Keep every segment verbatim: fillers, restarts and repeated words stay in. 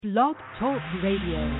Blog Talk Radio.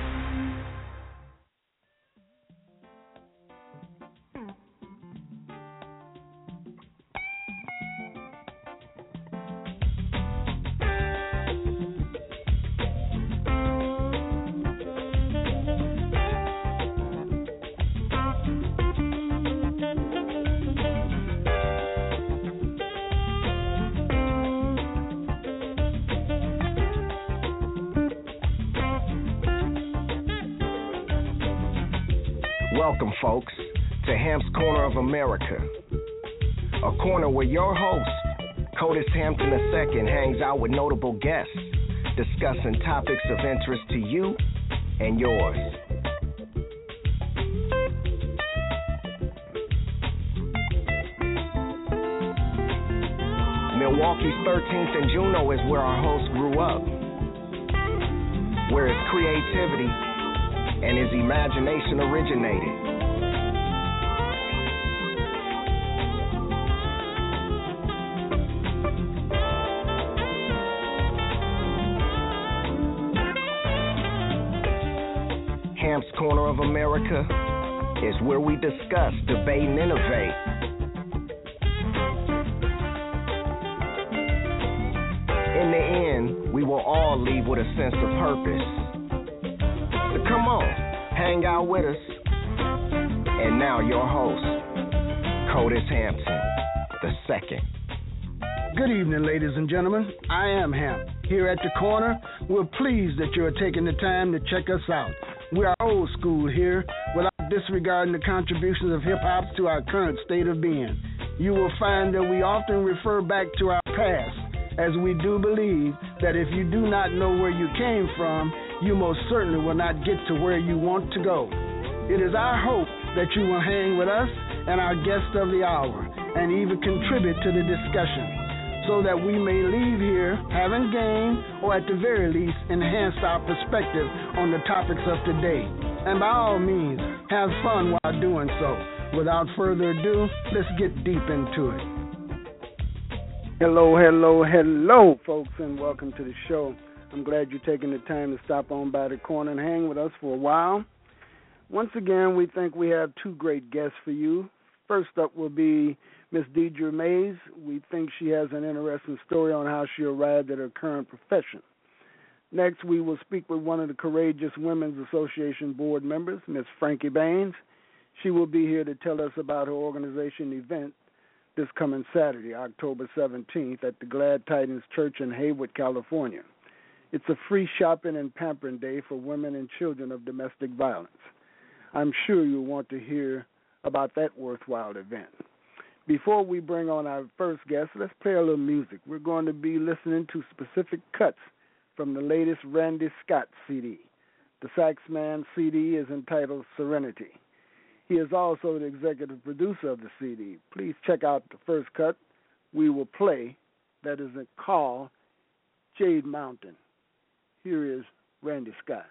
Welcome, folks, to Hamp's Corner of America, a corner where your host, Curtis Hampton the Second, hangs out with notable guests, discussing topics of interest to you and yours. Milwaukee's thirteenth and Juneau is where our host grew up, where his creativity and his imagination originated. Hamp's Corner of America is where we discuss, debate, and innovate. In the end, we will all leave with a sense of purpose. So come on, hang out with us. And now your host, Curtis Hampton the Second. Good evening, ladies and gentlemen. I am Hamp. Here at the corner, we're pleased that you're taking the time to check us out. We are old school here, without disregarding the contributions of hip-hop to our current state of being. You will find that we often refer back to our past, as we do believe that if you do not know where you came from, you most certainly will not get to where you want to go. It is our hope that you will hang with us and our guest of the hour and even contribute to the discussion so that we may leave here having gained or at the very least enhanced our perspective on the topics of today. And by all means, have fun while doing so. Without further ado, let's get deep into it. Hello, hello, hello, folks, and welcome to the show. I'm glad you're taking the time to stop on by the corner and hang with us for a while. Once again, we think we have two great guests for you. First up will be Miss Deidre Mays. We think she has an interesting story on how she arrived at her current profession. Next, we will speak with one of the Courageous Women's Association board members, Miss Frankie Baines. She will be here to tell us about her organization event this coming Saturday, October seventeenth, at the Glad Tidings Church in Haywood, California. It's a free shopping and pampering day for women and children of domestic violence. I'm sure you'll want to hear about that worthwhile event. Before we bring on our first guest, let's play a little music. We're going to be listening to specific cuts from the latest Randy Scott C D. The Saxman C D is entitled Serenity. He is also the executive producer of the C D. Please check out the first cut we will play that is called Jade Mountain. Here is Randy Scott.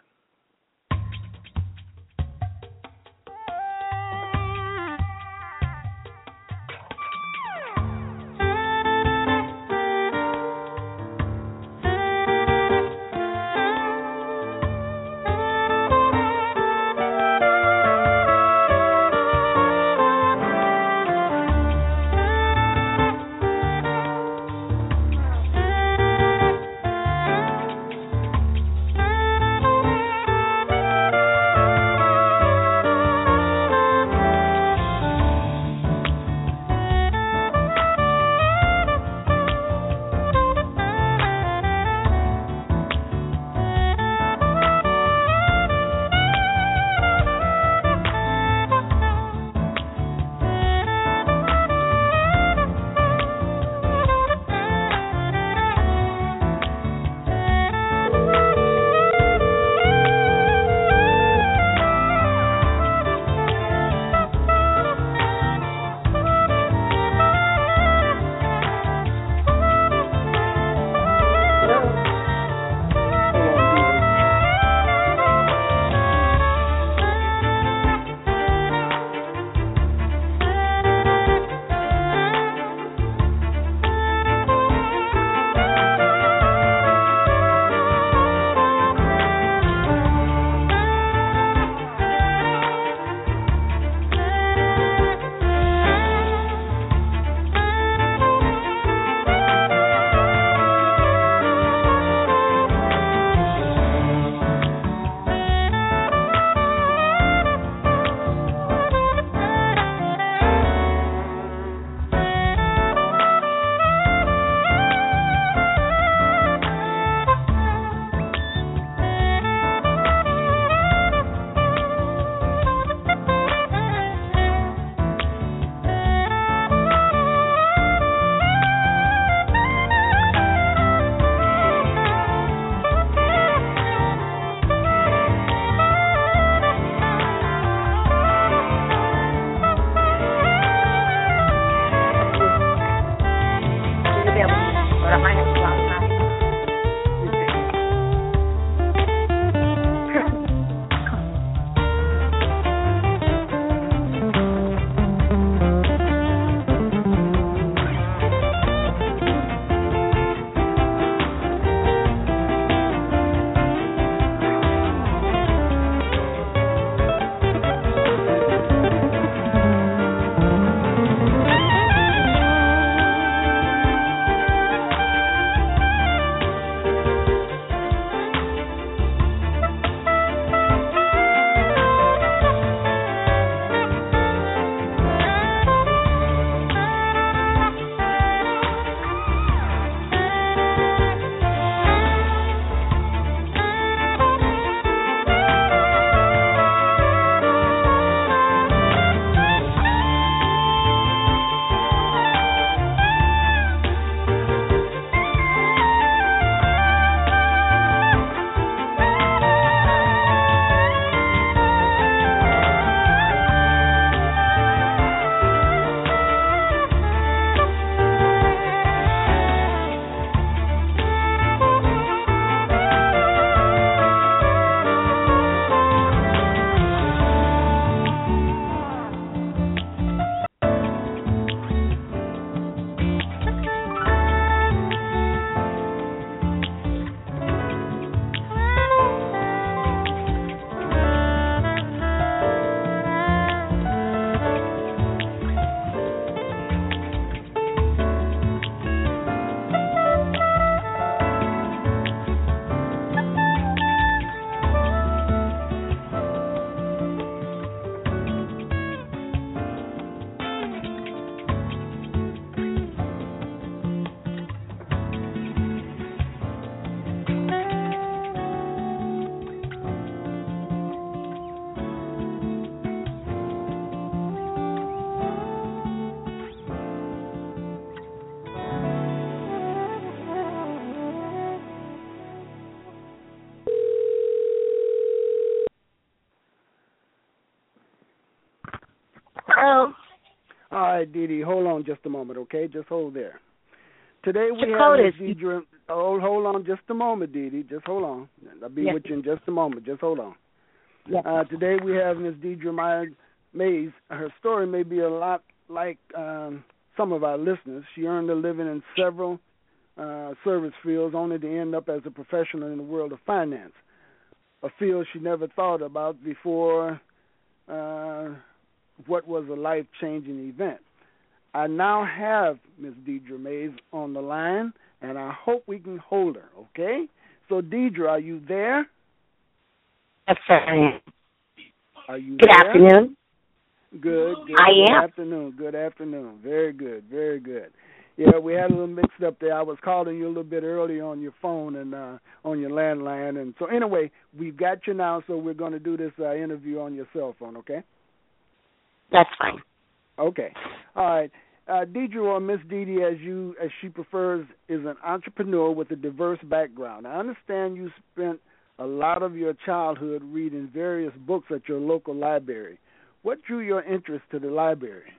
right, Dee Dee, hold on just a moment, okay? Just hold there. Today we Dakota. have Miss Deidre. Oh, hold on just a moment, Dee Dee. Just hold on. I'll be yes. with you in just a moment. Just hold on. Yes. Uh, today we have Miss Deidre Meyer Mays. Her story may be a lot like um, some of our listeners. She earned a living in several uh, service fields, only to end up as a professional in the world of finance, a field she never thought about before. Uh, what was a life-changing event. I now have Miss Deidre Mays on the line, and I hope we can hold her, okay? So, Deidre, are you there? Yes, sir, I am. Are you Good there? afternoon. Good, good. I good am. afternoon. Good afternoon. Very good, very good. Yeah, we had a little mixed up there. I was calling you a little bit early on your phone and uh, on your landline. And so, anyway, we've got you now, so we're going to do this uh, interview on your cell phone, okay? That's fine. Okay. All right. Uh, Deidre, or Miss Dee Dee, as you as she prefers, is an entrepreneur with a diverse background. I understand you spent a lot of your childhood reading various books at your local library. What drew your interest to the library?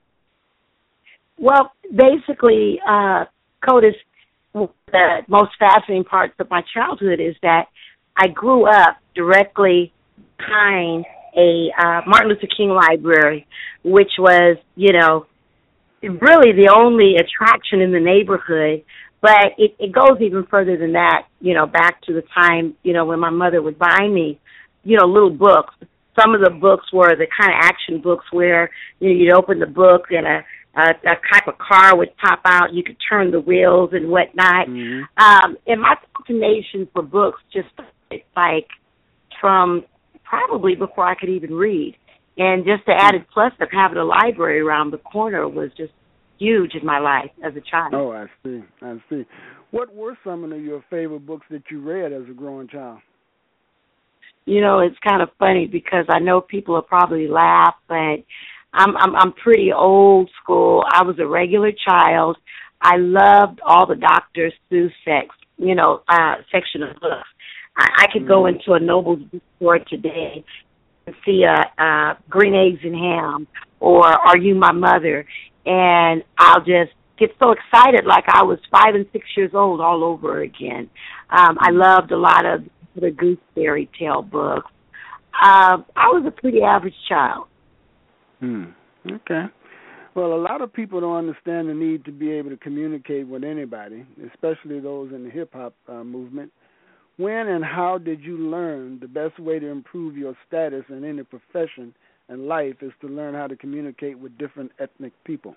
Well, basically, uh, Codis, the most fascinating parts of my childhood is that I grew up directly behind a uh, Martin Luther King library, which was, you know, really the only attraction in the neighborhood. But it, it goes even further than that, you know, back to the time, you know, when my mother would buy me, you know, little books. Some of the books were the kind of action books where, you know, you'd open the book and a, a, a type of car would pop out. You could turn the wheels and whatnot. Mm-hmm. Um, and my fascination for books just like from probably before I could even read. And just the added plus of having a library around the corner was just huge in my life as a child. Oh, I see. I see. What were some of your favorite books that you read as a growing child? You know, it's kind of funny because I know people will probably laugh, but I'm I'm I'm pretty old school. I was a regular child. I loved all the Doctor Seuss sex, you know, uh, section of books. I, I could go into a Noble's bookstore today and see a, a Green Eggs and Ham or Are You My Mother, and I'll just get so excited like I was five and six years old all over again. Um, I loved a lot of the Goose fairy tale books. Uh, I was a pretty average child. Hmm. Okay. Well, a lot of people don't understand the need to be able to communicate with anybody, especially those in the hip-hop uh, movement. When and how did you learn the best way to improve your status in any profession and life is to learn how to communicate with different ethnic people?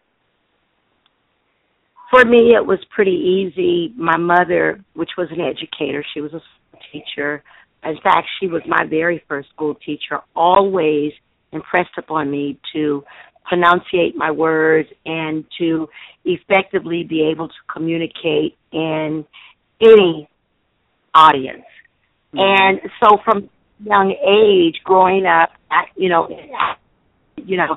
For me, it was pretty easy. My mother, which was an educator, she was a school teacher. In fact, she was my very first school teacher, always impressed upon me to pronunciate my words and to effectively be able to communicate in any audience. Mm-hmm. And so from young age, growing up, you know, you know,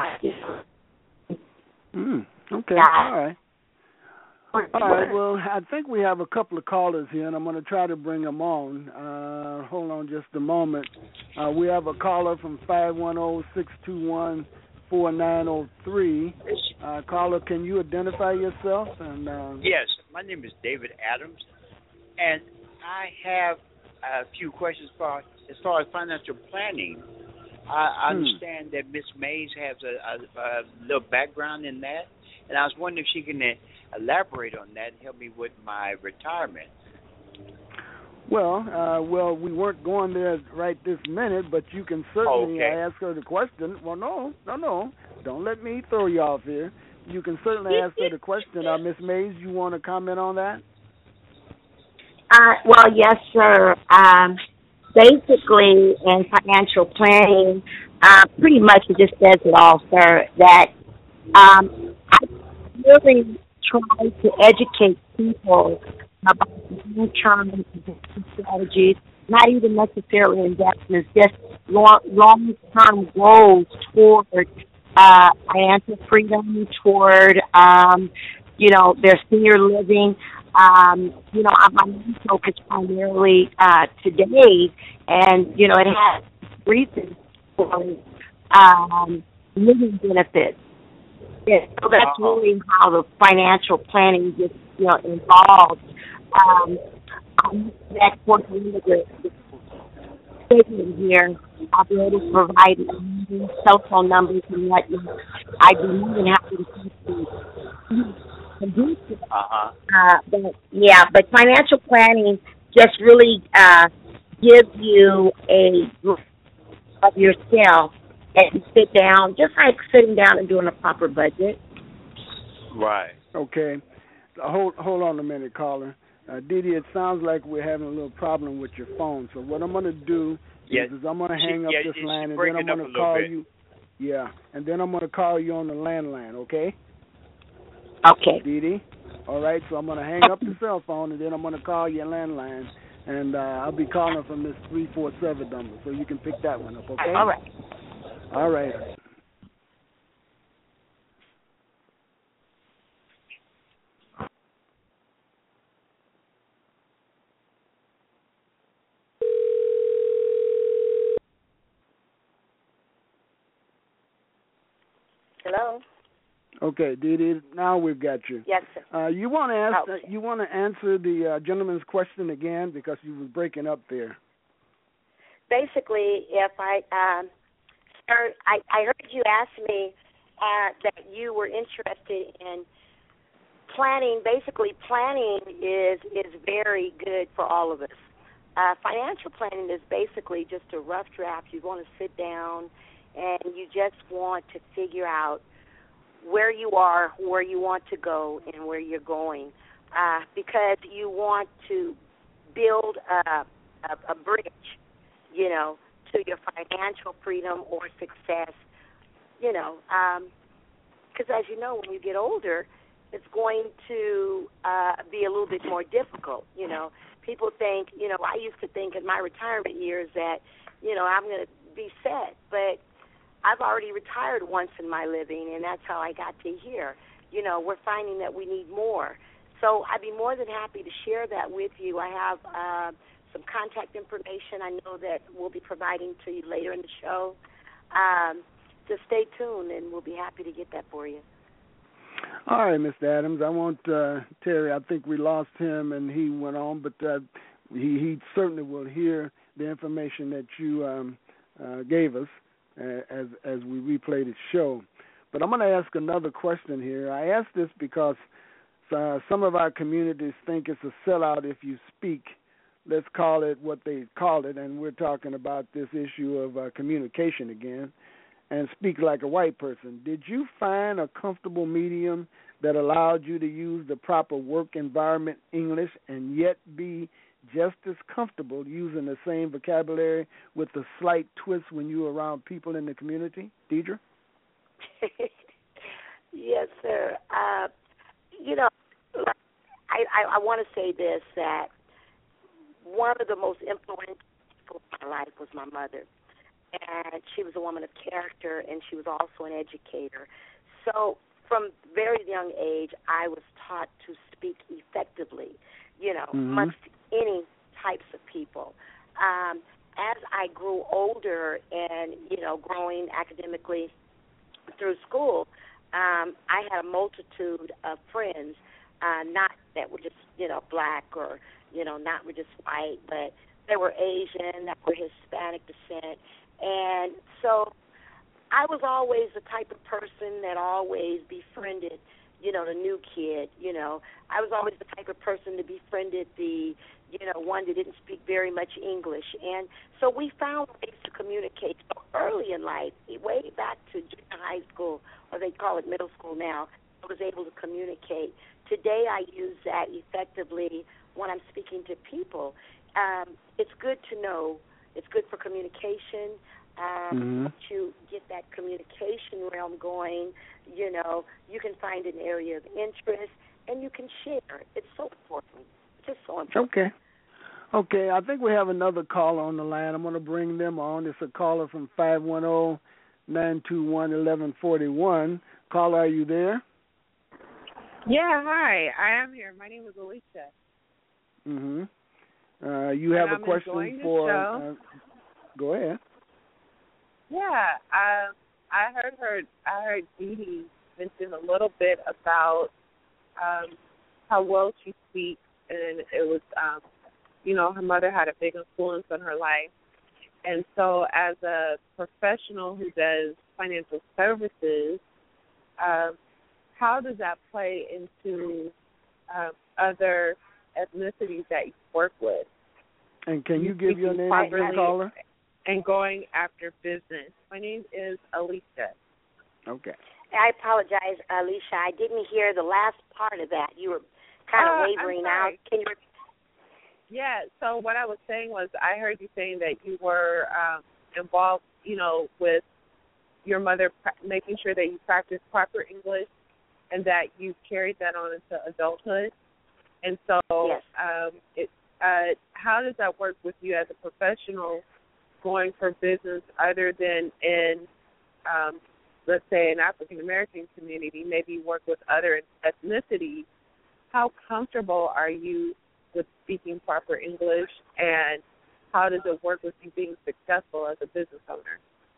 mm, okay, yeah. all right. All right, well, I think we have a couple of callers here, and I'm going to try to bring them on. Uh, hold on just a moment. Uh, we have a caller from five one zero, six two one, four nine zero three. Uh, caller, can you identify yourself? And uh, Yes, my name is David Adams, and I have a few questions for, as far as financial planning. I hmm. understand that Miss Mays has a, a, a little background in that, and I was wondering if she can elaborate on that and help me with my retirement. Well, uh, well, we weren't going there right this minute, but you can certainly okay. ask her the question. Well, no, no, no. Don't let me throw you off here. You can certainly ask her the question. Uh, Miss Mays, you want to comment on that? Uh, well, yes, sir. Um, basically, in financial planning, uh, pretty much it just says it all, sir, that um, I really try to educate people about long-term strategies, not even necessarily investments, just long, long-term goals toward uh, financial freedom, toward, um, you know, their senior living. Um, you know, my main focus primarily uh, today, and, you know, it has reasons for um, living benefits. Yeah, so that's Uh-huh. really how the financial planning gets, you know, involved. Um, I'm that towards the end of the the segment here, I'll be able to provide cell phone numbers and whatnot. I'd be more than happy to talk to you. And do so. Uh-huh. Uh, but yeah, but financial planning just really uh, gives you a group of yourself and you sit down, just like sitting down and doing a proper budget. Right. Okay. Hold hold on a minute, caller. Uh, Didi, it sounds like we're having a little problem with your phone. So what I'm going to do Yeah. is, is I'm going to hang She, up yeah, this she's line, and then breaking I'm going up to a little call bit. you. Yeah, and then I'm going to call you on the landline, okay? Okay. Didi? All right, so I'm going to hang up the cell phone, and then I'm going to call your landline, and uh, I'll be calling from this three four seven number, so you can pick that one up, okay? All right. All right. Hello. Okay, Didi, now we've got you. Yes, sir. Uh, you want to ask? Okay. You want to answer the uh, gentleman's question again because you was breaking up there. Basically, if I, um, sir, I, I heard you ask me uh, that you were interested in planning. Basically, planning is is very good for all of us. Uh, financial planning is basically just a rough draft. You want to sit down and you just want to figure out where you are, where you want to go, and where you're going, uh, because you want to build a, a, a bridge, you know, to your financial freedom or success, you know, because as you know, when you get older, it's going to uh, be a little bit more difficult, you know. People think, you know, I used to think in my retirement years that, you know, I'm going to be set, but I've already retired once in my living, and that's how I got to here. You know, we're finding that we need more. So I'd be more than happy to share that with you. I have uh, some contact information I know that we'll be providing to you later in the show. Um, just stay tuned, and we'll be happy to get that for you. All right, Mister Adams. I want uh, Terry. I think we lost him, and he went on, but uh, he, he certainly will hear the information that you um, uh, gave us as as we replay the show. But I'm going to ask another question here. I ask this because uh, some of our communities think it's a sellout if you speak. Let's call it what they call it, and we're talking about this issue of uh, communication again, and speak like a white person. Did you find a comfortable medium that allowed you to use the proper work environment English and yet be just as comfortable using the same vocabulary with a slight twist when you're around people in the community? Deidre? Yes, sir. Uh, you know, I, I, I want to say this, that one of the most influential people in my life was my mother. And she was a woman of character, and she was also an educator. So from very young age, I was taught to speak effectively, you know, mm-hmm. amongst any types of people. Um, as I grew older and, you know, growing academically through school, um, I had a multitude of friends, uh, not that were just, you know, black or, you know, not were just white, but they were Asian, that were Hispanic descent. And so I was always the type of person that always befriended, you know, the new kid, you know. I was always the type of person that befriended the, you know, one that didn't speak very much English. And so we found ways to communicate. So early in life, way back to junior high school, or they call it middle school now, I was able to communicate. Today I use that effectively when I'm speaking to people. Um, it's good to know. It's good for communication. Um, mm-hmm. Once you get that communication realm going, you know, you can find an area of interest, and you can share. It's so important. It's just so important. Okay. Okay, I think we have another caller on the line. I'm going to bring them on. It's a caller from five one zero, nine two one, one one four one. Caller, are you there? Yeah, hi. I am here. My name is Alicia. Mm-hmm. Uh, you have and a I'm question for... Uh, go ahead. Yeah, uh, I heard her. I heard Dee Dee mentioned a little bit about um, how well she speaks, and it was, um, you know, her mother had a big influence on her life. And so as a professional who does financial services, um, how does that play into uh, other ethnicities that you work with? And can you give your name again, caller? And going after business. My name is Alicia. Okay. I apologize, Alicia. I didn't hear the last part of that. You were kind of uh, wavering out. Can you? Yeah. So what I was saying was, I heard you saying that you were um, involved, you know, with your mother, pra- making sure that you practice proper English, and that you carried that on into adulthood. And so, yes. um, it, uh, how does that work with you as a professional going for business other than in, um, let's say, an African-American community, maybe you work with other ethnicities? How comfortable are you with speaking proper English, and how does it work with you being successful as a business owner?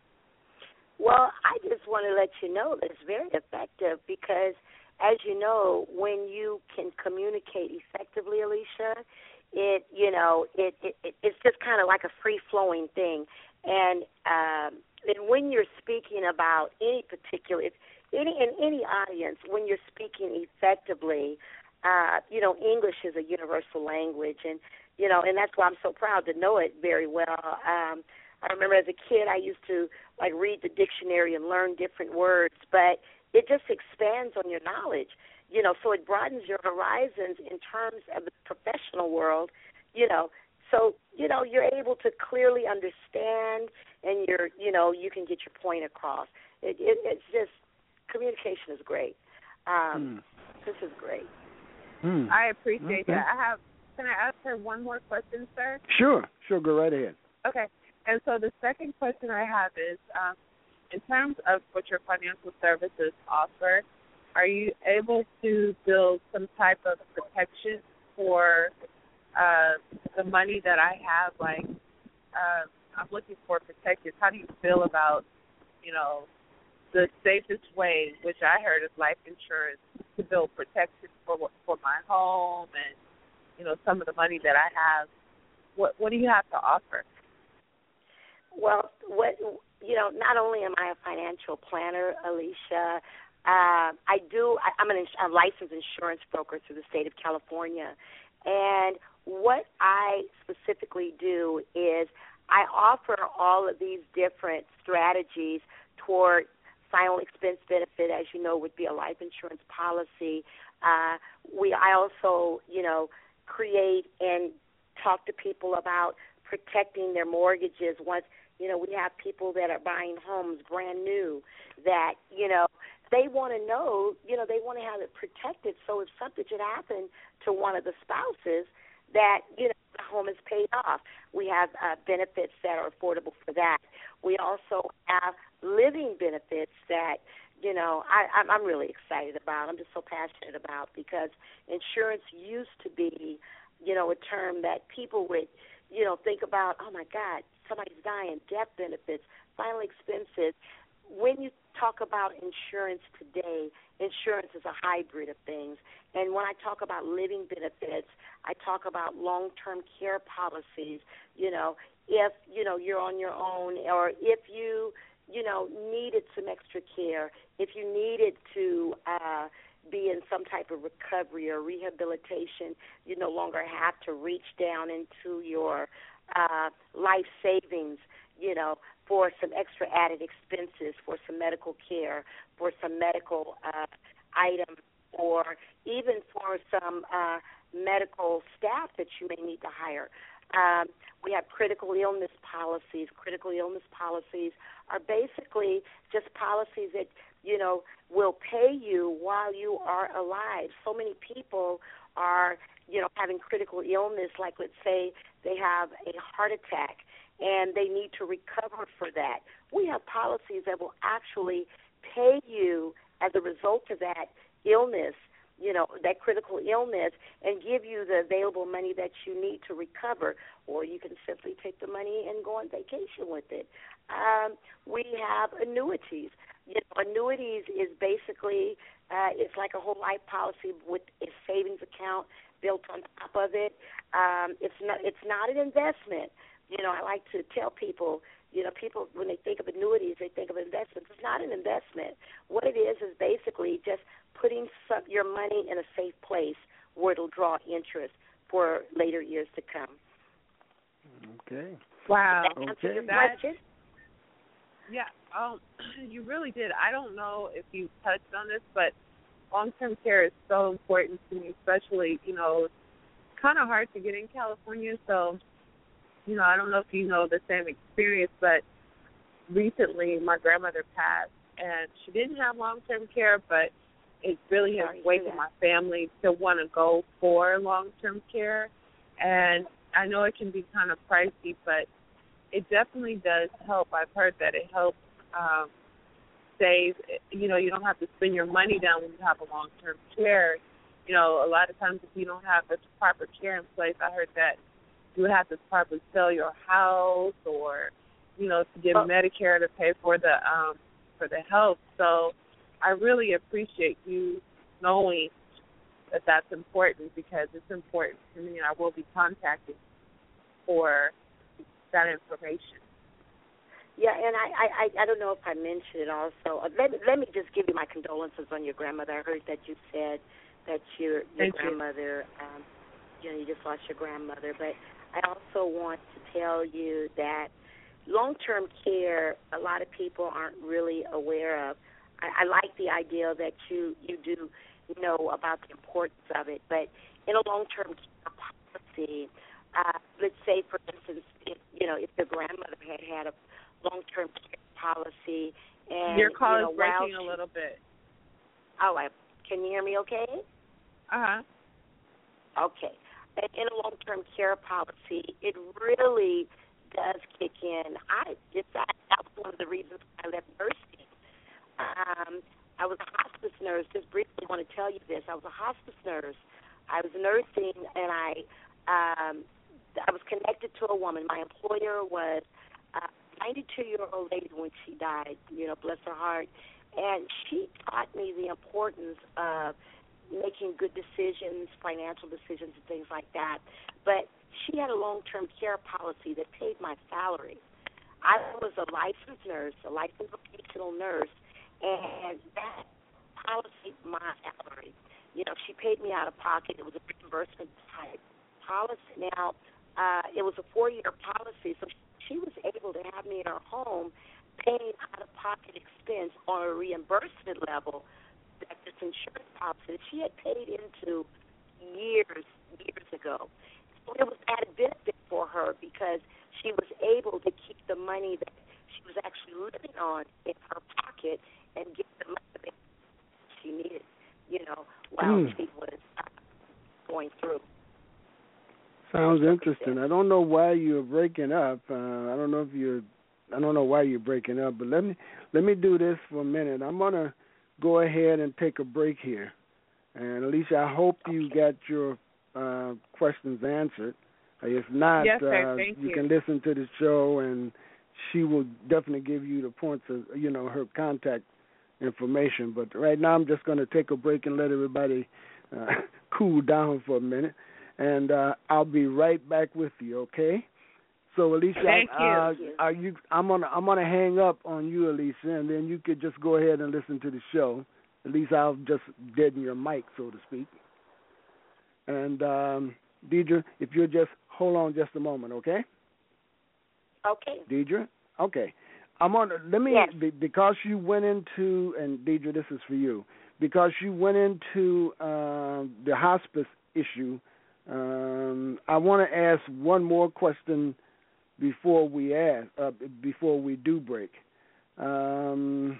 Well, I just want to let you know that it's very effective because, as you know, when you can communicate effectively, Alicia, it, you know, it, it it's just kind of like a free-flowing thing. And um, and when you're speaking about any particular, if any in any audience, when you're speaking effectively, uh, you know, English is a universal language, and you know, and that's why I'm so proud to know it very well. Um, I remember as a kid, I used to like read the dictionary and learn different words, but it just expands on your knowledge, you know, so it broadens your horizons in terms of the professional world, you know. So, you know, you're able to clearly understand, and you're, you know, you can get your point across. It, it, it's just, communication is great. Um, mm. This is great. Mm. I appreciate okay. that. I have, can I ask her one more question, sir? Sure, sure, go right ahead. Okay. And so the second question I have is, um, in terms of what your financial services offer, are you able to build some type of protection for uh, the money that I have? Like, uh, I'm looking for protection. How do you feel about, you know, the safest way, which I heard is life insurance, to build protection for for my home and, you know, some of the money that I have? What what do you have to offer? Well, what you know, not only am I a financial planner, Alicia, uh, I do. I, I'm an, a licensed insurance broker through the state of California, and what I specifically do is I offer all of these different strategies toward final expense benefit, as you know, would be a life insurance policy. Uh, we, I also, you know, create and talk to people about protecting their mortgages once. You know, we have people that are buying homes brand new that, you know, they want to know, you know, they want to have it protected. So if something should happen to one of the spouses, that, you know, the home is paid off. We have uh, benefits that are affordable for that. We also have living benefits that, you know, I, I'm, I'm really excited about. I'm just so passionate about, because insurance used to be, you know, a term that people would, you know, think about, oh, my God, somebody's dying, death benefits, final expenses. When you talk about insurance today, insurance is a hybrid of things. And when I talk about living benefits, I talk about long-term care policies. You know, if, you know, you're on your own, or if you, you know, needed some extra care, if you needed to uh, be in some type of recovery or rehabilitation, you no longer have to reach down into your uh, life savings, you know, for some extra added expenses, for some medical care, for some medical uh, items, or even for some uh, medical staff that you may need to hire. Um, we have critical illness policies. Critical illness policies are basically just policies that, you know, will pay you while you are alive. So many people are, you know, having critical illness, like let's say they have a heart attack and they need to recover for that. We have policies that will actually pay you as a result of that illness, you know, that critical illness and give you the available money that you need to recover, or you can simply take the money and go on vacation with it. Um, we have annuities. You know, annuities is basically uh, it's like a whole life policy with a savings account built on top of it. Um, it's not it's not an investment. You know, I like to tell people, you know, people when they think of annuities, they think of investments. It's not an investment. What it is is basically just putting some, your money in a safe place where it'll draw interest for later years to come. Okay. Wow. Does that answer Okay. your That, question? yeah, um, you really did. I don't know if you touched on this, but long-term care is so important to me, especially, you know, it's kind of hard to get in California, so, you know, I don't know if you know the same experience, but recently my grandmother passed, and she didn't have long-term care, but it really has awakened my family to want to go for long-term care. And I know it can be kind of pricey, but it definitely does help. I've heard that it helps um, save. You know, you don't have to spend your money down when you have a long-term care. You know, a lot of times if you don't have the proper care in place, I heard that you would have to probably sell your house or, you know, to get oh. Medicare to pay for the um, for the health. So I really appreciate you knowing that that's important, because it's important to me, and I will be contacting for that information. Yeah, and I, I, I don't know if I mentioned it also. Uh, let, let me just give you my condolences on your grandmother. I heard that you said that your, your Thank grandmother, you. Um, you know, you just lost your grandmother. But I also want to tell you that long-term care, a lot of people aren't really aware of. I, I like the idea that you, you do know about the importance of it. But in a long-term care policy, uh, let's say, for instance, if, you know, if the grandmother had had a long-term care policy, and your call you know, is breaking she, a little bit. Oh, I, can you hear me? Okay. Uh huh. Okay. In a long-term care policy, it really does kick in. I in fact, that was one of the reasons I left nursing. Um, I was a hospice nurse. Just briefly want to tell you this. I was a hospice nurse. I was nursing, and I um, I was connected to a woman. My employer was a ninety-two-year-old lady when she died, you know, bless her heart. And she taught me the importance of making good decisions, financial decisions, and things like that. But she had a long-term care policy that paid my salary. I was a licensed nurse, a licensed vocational nurse, and that policy paid my salary. You know, she paid me out of pocket. It was a reimbursement type policy. Now, uh, it was a four-year policy, so she was able to have me in her home paying out-of-pocket expense on a reimbursement level that this insurance policy that she had paid into years, years ago. So it was added benefit for her because she was able to keep the money that she was actually living on in her pocket and get the money that she needed, you know, while mm. she was uh, going through. Sounds interesting. I don't know why you're breaking up. Uh, I don't know if you're. I don't know why you're breaking up. But let me let me do this for a minute. I'm gonna go ahead and take a break here. And Alicia, I hope you got your uh, questions answered. If not, yes, sir. uh, Thank you you can listen to the show, and she will definitely give you the points of, you know, her contact information. But right now, I'm just going to take a break and let everybody uh, cool down for a minute. And uh, I'll be right back with you, okay? So, Alicia, Thank you. Uh, are you? I'm gonna I'm gonna hang up on you, Alicia, and then you could just go ahead and listen to the show. At least I'll just deaden your mic, so to speak. And um, Deidre, if you'll just hold on just a moment, okay? Okay. Deidre, okay. I'm on. Let me yes. be, because you went into, and Deidre, this is for you, because you went into uh, the hospice issue. Um, I want to ask one more question before we ask, uh, before we do break. Um,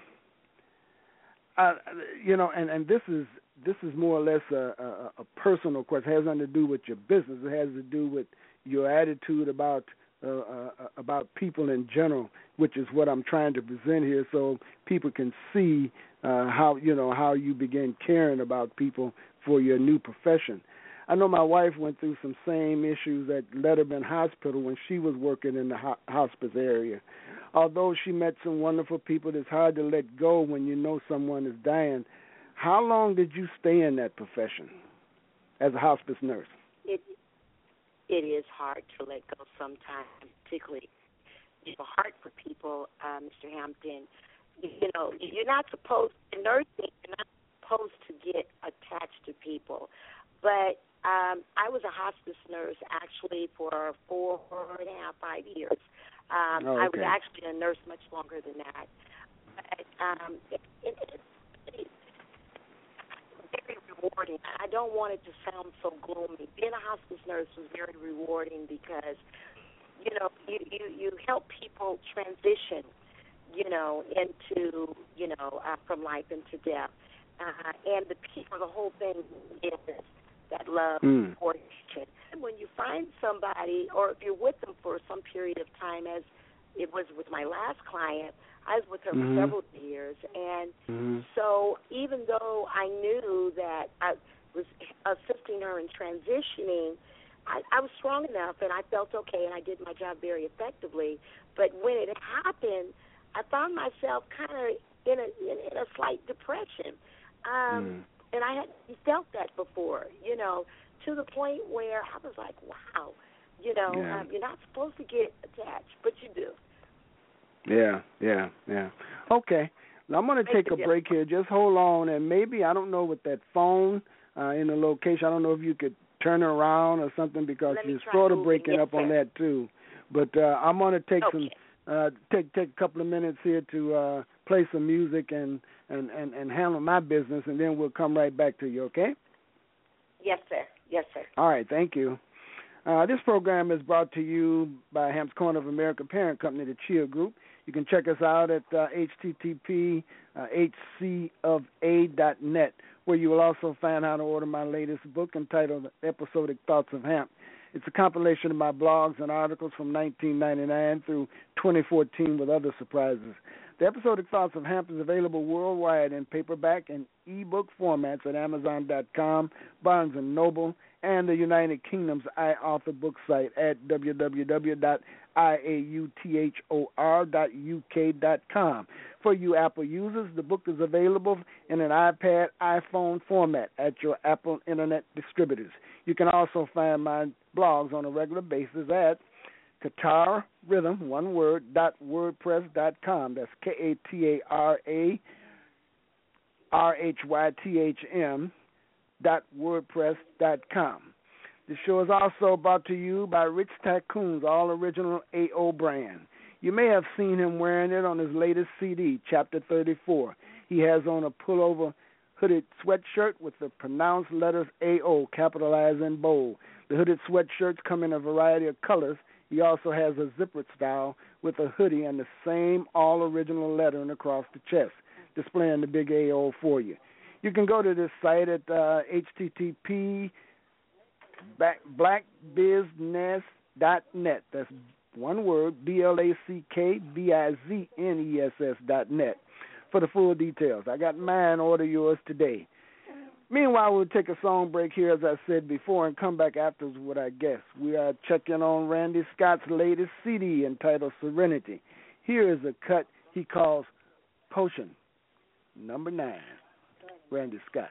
I, you know, and, and this is this is more or less a, a, a personal question. It has nothing to do with your business. It has to do with your attitude about uh, uh, about people in general, which is what I'm trying to present here, so people can see uh, how you know how you begin caring about people for your new profession. I know my wife went through some same issues at Letterman Hospital when she was working in the ho- hospice area. Although she met some wonderful people, it's hard to let go when you know someone is dying. How long did you stay in that profession as a hospice nurse? It it is hard to let go sometimes, particularly you know, hard for people, uh, Mister Hampton. You, you know, you're not supposed in nursing. You're not supposed to get attached to people, but um, I was a hospice nurse actually for four and a half, five years. Um, oh, okay. I was actually a nurse much longer than that. But um, it, it, it's very rewarding. I don't want it to sound so gloomy. Being a hospice nurse was very rewarding because, you know, you, you, you help people transition, you know, into, you know, uh, from life into death. Uh, and the people, the whole thing is that love, mm. coordination. And when you find somebody, or if you're with them for some period of time, as it was with my last client, I was with her mm-hmm. for several years. And mm-hmm. so even though I knew that I was assisting her in transitioning, I, I was strong enough and I felt okay and I did my job very effectively. But when it happened, I found myself kind of in a, in, in a slight depression. Um, mm. And I hadn't felt that before, you know, to the point where I was like, wow, you know, yeah. um, you're not supposed to get attached, but you do. Yeah, yeah, yeah. Okay. Now I'm going to take a break here. Just hold on, and maybe, I don't know, with that phone uh, in the location, I don't know if you could turn it around or something because Let you're sort of breaking yes, up sir. on that too. But uh, I'm going to take okay. some, uh, take take a couple of minutes here to uh, play some music and, and, and, and handle my business, and then we'll come right back to you, okay? Yes, sir. Yes, sir. All right, thank you. Uh, this program is brought to you by Hamps Corner of America parent company, the Chia Group. You can check us out at uh, H T T P uh, H C of A dot net, where you will also find how to order my latest book entitled Episodic Thoughts of Hamp. It's a compilation of my blogs and articles from nineteen ninety-nine through twenty fourteen with other surprises. The Episodic Thoughts of Hamp is available worldwide in paperback and ebook formats at Amazon dot com, Barnes and Noble, and the United Kingdom's iAuthor book site at w w w dot i a u t h o r dot u k dot com. For you Apple users, the book is available in an iPad, iPhone format at your Apple Internet distributors. You can also find my blogs on a regular basis at Katara Rhythm, one word, dot wordpress dot com. That's K A T A R A R H Y T H M dot wordpress dot com. This show is also brought to you by Rich Tycoon's all original A O brand. You may have seen him wearing it on his latest C D, Chapter thirty-four. He has on a pullover hooded sweatshirt with the pronounced letters A O capitalized in bold. The hooded sweatshirts come in a variety of colors. He also has a zippered style with a hoodie and the same all-original lettering across the chest, displaying the big A O for you. You can go to this site at uh, H T T P black biz nest dot net. That's one word, B L A C K B I Z N E S S dot net for the full details. I got mine. Order yours today. Meanwhile, we'll take a song break here, as I said before, and come back afterwards with our guests. We are checking on Randy Scott's latest C D entitled Serenity. Here is a cut he calls Potion, number nine. Randy Scott.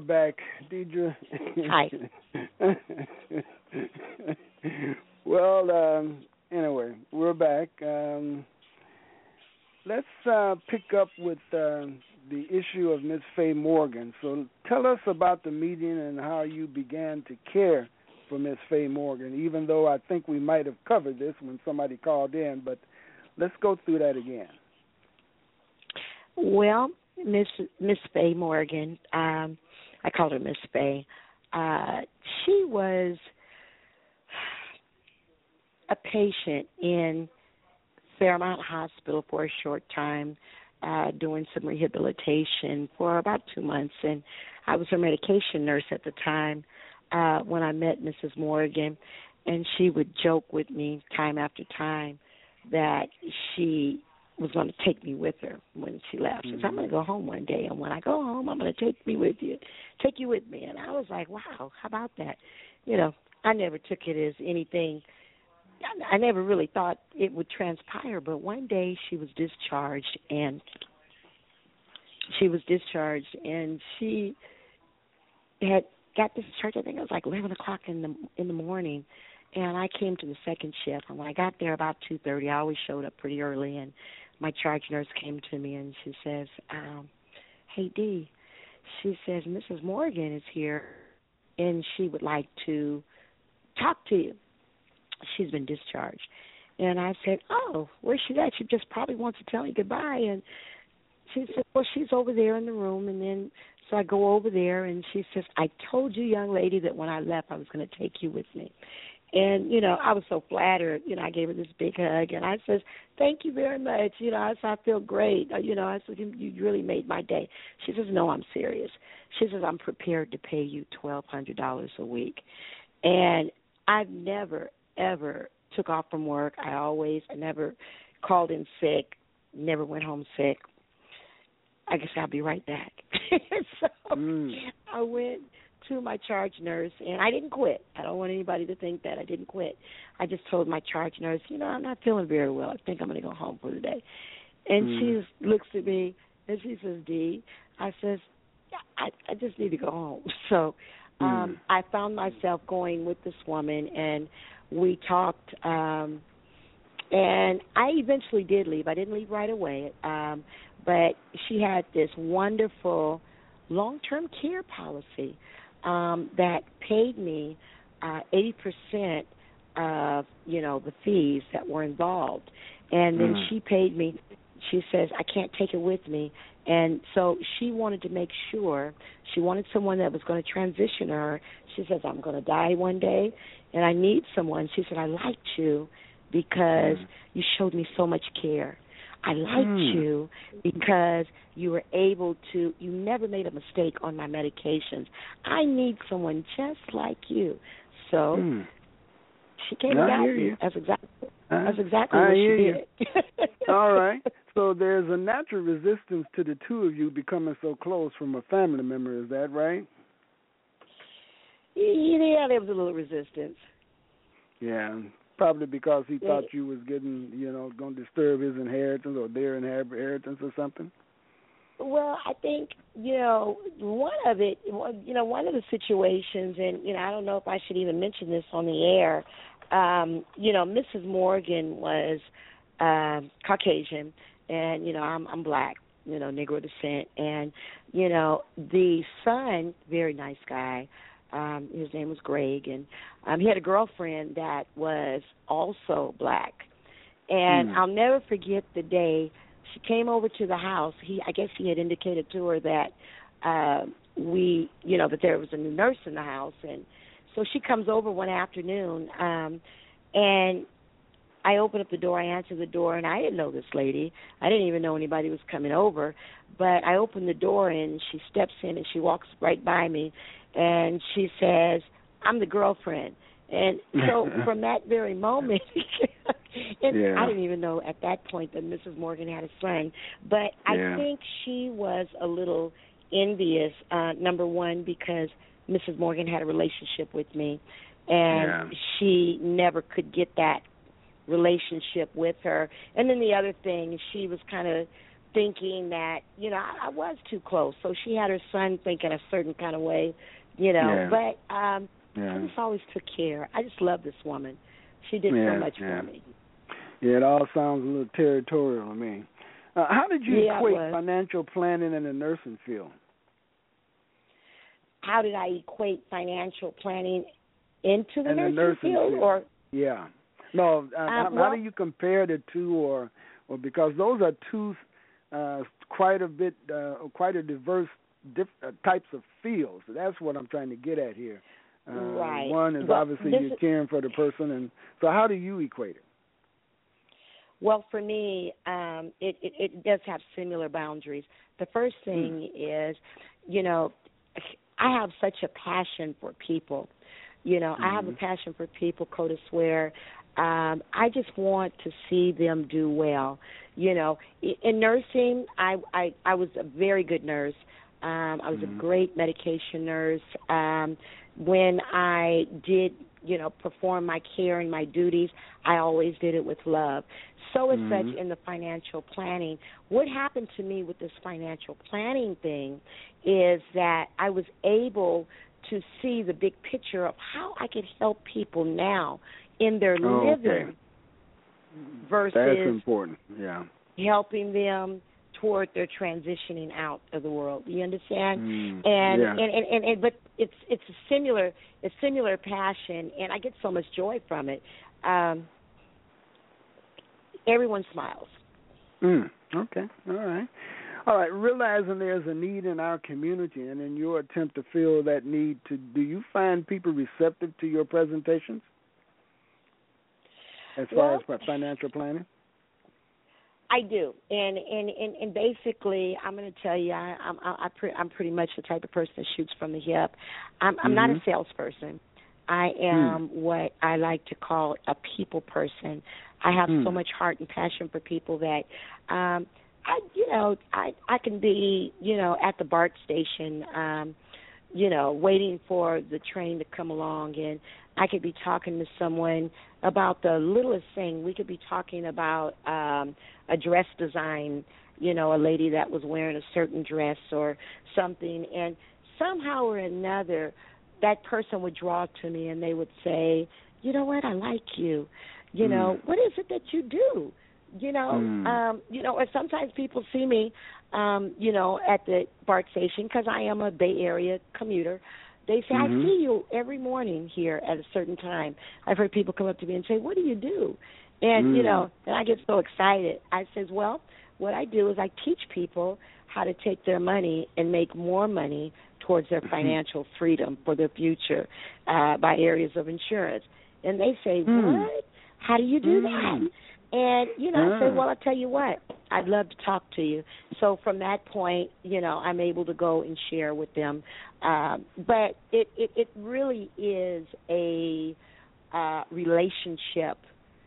back, Deidre. Hi. Well, um, anyway, we're back. Um, let's uh, pick up with uh, the issue of Miss Faye Morgan. So tell us about the meeting and how you began to care for Miss Faye Morgan, even though I think we might have covered this when somebody called in, but let's go through that again. Well, Miss Miss Faye Morgan, um, I called her Miss Faye. Uh, she was a patient in Fairmount Hospital for a short time, uh, doing some rehabilitation for about two months, and I was her medication nurse at the time uh, when I met Missus Morgan, and she would joke with me time after time that she was going to take me with her when she left. She said, I'm going to go home one day, and when I go home, I'm going to take me with you, take you with me. And I was like, wow, how about that? You know, I never took it as anything. I never really thought it would transpire, but one day she was discharged, and she was discharged, and she had got discharged, I think it was like eleven o'clock in the in the morning, and I came to the second shift, and when I got there about two thirty, I always showed up pretty early, and my charge nurse came to me, and she says, um, hey, Dee, she says, Missus Morgan is here, and she would like to talk to you. She's been discharged. And I said, oh, where's she at? She just probably wants to tell me goodbye. And she said, well, she's over there in the room. And then so I go over there, and she says, I told you, young lady, that when I left I was going to take you with me. And, you know, I was so flattered. You know, I gave her this big hug, and I says, thank you very much. You know, I said, I feel great. You know, I said, you, you really made my day. She says, no, I'm serious. She says, I'm prepared to pay you twelve hundred dollars a week. And I've never, ever took off from work. I always, I never called in sick, never went home sick. I guess I'll be right back. so mm. I went to my charge nurse, and I didn't quit. I don't want anybody to think that I didn't quit. I just told my charge nurse, you know, I'm not feeling very well. I think I'm going to go home for the day. And mm. she looks at me, and she says, Dee, I says, I, I just need to go home. So um, mm. I found myself going with this woman, and we talked, um, and I eventually did leave. I didn't leave right away, um, but she had this wonderful long-term care policy um, that paid me uh, eighty percent of, you know, the fees that were involved. And then mm. she paid me, she says, I can't take it with me. And so she wanted to make sure, she wanted someone that was going to transition her. She says, I'm going to die one day, and I need someone. She said, I liked you because mm. you showed me so much care. I liked mm. you because you were able to, you never made a mistake on my medications. I need someone just like you. So mm. she came and got me. That's exactly, uh, that's exactly I what she did. All right. So there's a natural resistance to the two of you becoming so close from a family member. Is that right? Yeah, there was a little resistance. Yeah, probably because he yeah. thought you was getting, you know, going to disturb his inheritance or their inheritance or something. Well, I think, you know, one of it, you know, one of the situations, and, you know, I don't know if I should even mention this on the air, um, you know, Missus Morgan was uh, Caucasian, and, you know, I'm, I'm black, you know, Negro descent, and, you know, the son, very nice guy, um, his name was Greg, and um, he had a girlfriend that was also black, and mm. I'll never forget the day she came over to the house. He, I guess he had indicated to her that uh, we, you know, that there was a new nurse in the house, and so she comes over one afternoon, um, and I opened up the door, I answered the door, and I didn't know this lady. I didn't even know anybody was coming over, but I opened the door, and she steps in, and she walks right by me, and she says, I'm the girlfriend. And so from that very moment, and yeah. I didn't even know at that point that Missus Morgan had a son, but yeah. I think she was a little envious, uh, number one, because Missus Morgan had a relationship with me, and yeah. she never could get that relationship with her. And then the other thing, she was kind of thinking that, you know, I, I was too close. So she had her son thinking a certain kind of way, you know. Yeah. But um, yeah. I just always took care. I just love this woman. She did yeah, so much yeah. for me. Yeah, it all sounds a little territorial to me. Uh, how did you yeah, equate financial planning in the nursing field? How did I equate financial planning into the, in nursing, the nursing field, field? Or yeah, no. Uh, um, how, well, how do you compare the two, or, or because those are two uh, quite a bit, uh, quite a diverse diff, uh, types of fields. So that's what I'm trying to get at here. Uh, right. One is well, obviously you're caring for the person, and so how do you equate it? Well, for me, um, it, it, it does have similar boundaries. The first thing mm. is, you know, I have such a passion for people. You know, mm-hmm. I have a passion for people, Codis, where um, I just want to see them do well. You know, in nursing, I, I, I was a very good nurse. Um, I was mm-hmm. a great medication nurse. Um, when I did, you know, perform my care and my duties, I always did it with love. So as mm-hmm. such in the financial planning, what happened to me with this financial planning thing is that I was able to see the big picture of how I could help people now in their oh, living okay. versus That's important. Yeah. helping them toward their transitioning out of the world. Do you understand? Mm, and, yeah. and, and, and, and but it's it's a similar a similar passion, and I get so much joy from it. Um, everyone smiles. Mm, okay. All right. All right. Realizing there's a need in our community, and in your attempt to fill that need, to do you find people receptive to your presentations as far well, as financial planning? I do, and and, and, and basically, I'm going to tell you, I, I'm I, I pre- I'm pretty much the type of person that shoots from the hip. I'm, I'm mm-hmm. not a salesperson. I am mm. what I like to call a people person. I have mm. so much heart and passion for people that, um, I you know, I I can be you know at the BART station, um, you know, waiting for the train to come along, and I could be talking to someone about the littlest thing. We could be talking about um, a dress design, you know, a lady that was wearing a certain dress or something, and somehow or another, that person would draw to me and they would say, you know what, I like you. You mm. know, what is it that you do? You know, mm. um, you know, or sometimes people see me, um, you know, at the BART station because I am a Bay Area commuter. They say, mm-hmm. I see you every morning here at a certain time. I've heard people come up to me and say, what do you do? And, mm. you know, and I get so excited. I says, well, what I do is I teach people how to take their money and make more money towards their financial freedom for their future uh, by areas of insurance. And they say, mm. what? How do you do mm. that? And, you know, ah. I say, well, I'll tell you what, I'd love to talk to you. So from that point, you know, I'm able to go and share with them. Um, but it, it, it really is a uh, relationship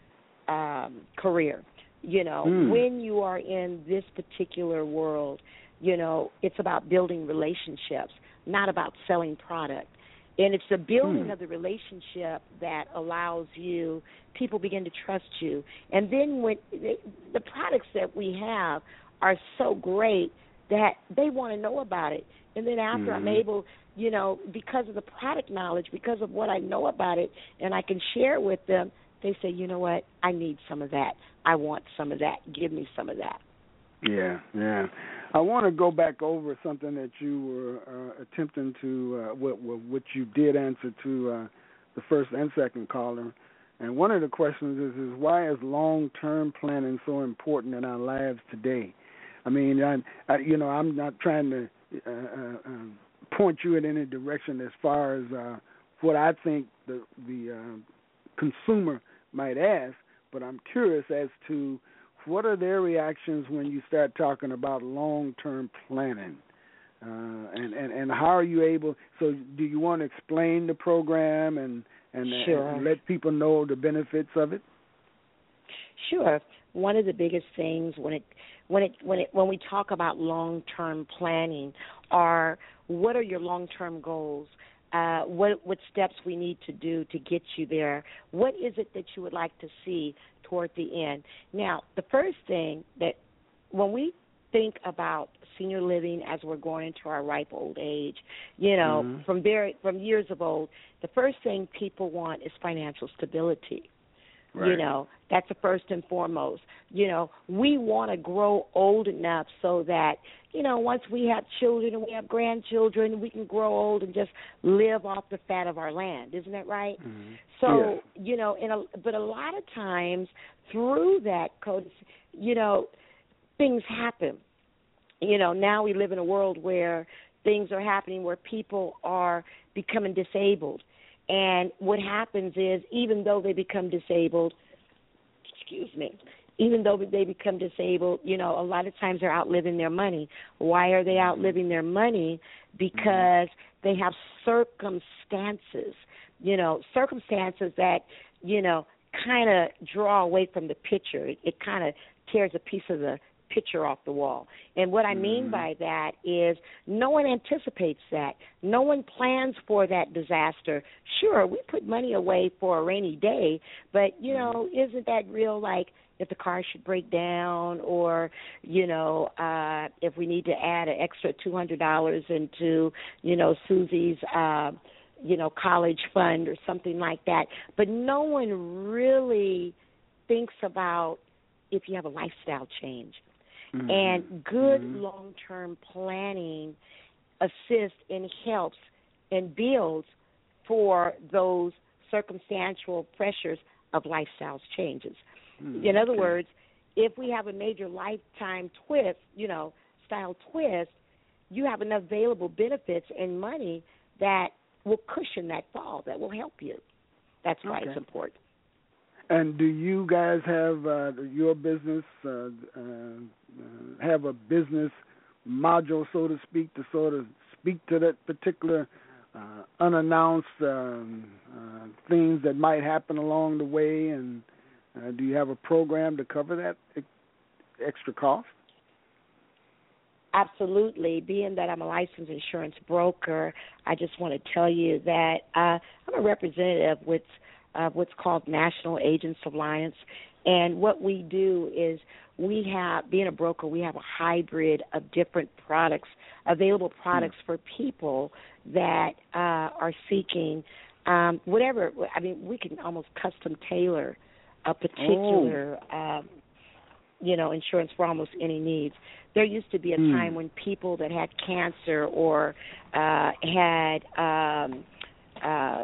um, career. You know, mm. when you are in this particular world, you know, it's about building relationships, not about selling product. And it's the building mm. of the relationship that allows you, people begin to trust you. And then when they, the products that we have are so great that they want to know about it. And then after mm. I'm able, you know, because of the product knowledge, because of what I know about it, and I can share it with them, they say, you know what, I need some of that. I want some of that. Give me some of that. Yeah, yeah. I want to go back over something that you were uh, attempting to, uh, what, what you did answer to uh, the first and second caller. And one of the questions is, is why is long-term planning so important in our lives today? I mean, I, I, you know, I'm not trying to uh, uh, point you in any direction as far as uh, what I think the, the uh, consumer might ask, but I'm curious as to what are their reactions when you start talking about long-term planning? Uh, and, and, and how are you able, so do you want to explain the program and, and, sure. and let people know the benefits of it? Sure. One of the biggest things when it when it when it when we talk about long-term planning are what are your long-term goals? Uh, what what steps we need to do to get you there? What is it that you would like to see toward the end? Now, the first thing that when we think about senior living as we're going into our ripe old age. You know, mm-hmm. from very from years of old, the first thing people want is financial stability. Right. You know, that's the first and foremost. You know, we want to grow old enough so that, you know, once we have children and we have grandchildren, we can grow old and just live off the fat of our land. Isn't that right? Mm-hmm. So, yes. you know, in a, but a lot of times through that code, you know, things happen. You know, now we live in a world where things are happening where people are becoming disabled. And what happens is, even though they become disabled, excuse me, even though they become disabled, you know, a lot of times they're outliving their money. Why are they outliving their money? Because they have circumstances, you know, circumstances that, you know, kind of draw away from the picture. It, it kind of tears a piece of the picture off the wall. And what I mean by that is no one anticipates that. No one plans for that disaster. Sure, we put money away for a rainy day, but, you know, isn't that real, like if the car should break down or, you know, uh, if we need to add an extra two hundred dollars into, you know, Susie's, uh, you know, college fund or something like that. But no one really thinks about if you have a lifestyle change. Mm-hmm. And good mm-hmm. long-term planning assists and helps and builds for those circumstantial pressures of lifestyle changes. Mm-hmm. In other okay. words, if we have a major lifetime twist, you know, style twist, you have enough available benefits and money that will cushion that fall, that will help you. That's why okay. it's important. And do you guys have uh, your business uh, uh, have a business module, so to speak, to sort of speak to that particular uh, unannounced um, uh, things that might happen along the way? And uh, do you have a program to cover that ex- extra cost? Absolutely. Being that I'm a licensed insurance broker, I just want to tell you that uh, I'm a representative with of what's called National Agents Alliance. And what we do is we have, being a broker, we have a hybrid of different products, available products mm. for people that uh, are seeking um, whatever. I mean, we can almost custom tailor a particular, oh. um, you know, insurance for almost any needs. There used to be a mm. time when people that had cancer or uh, had um, uh,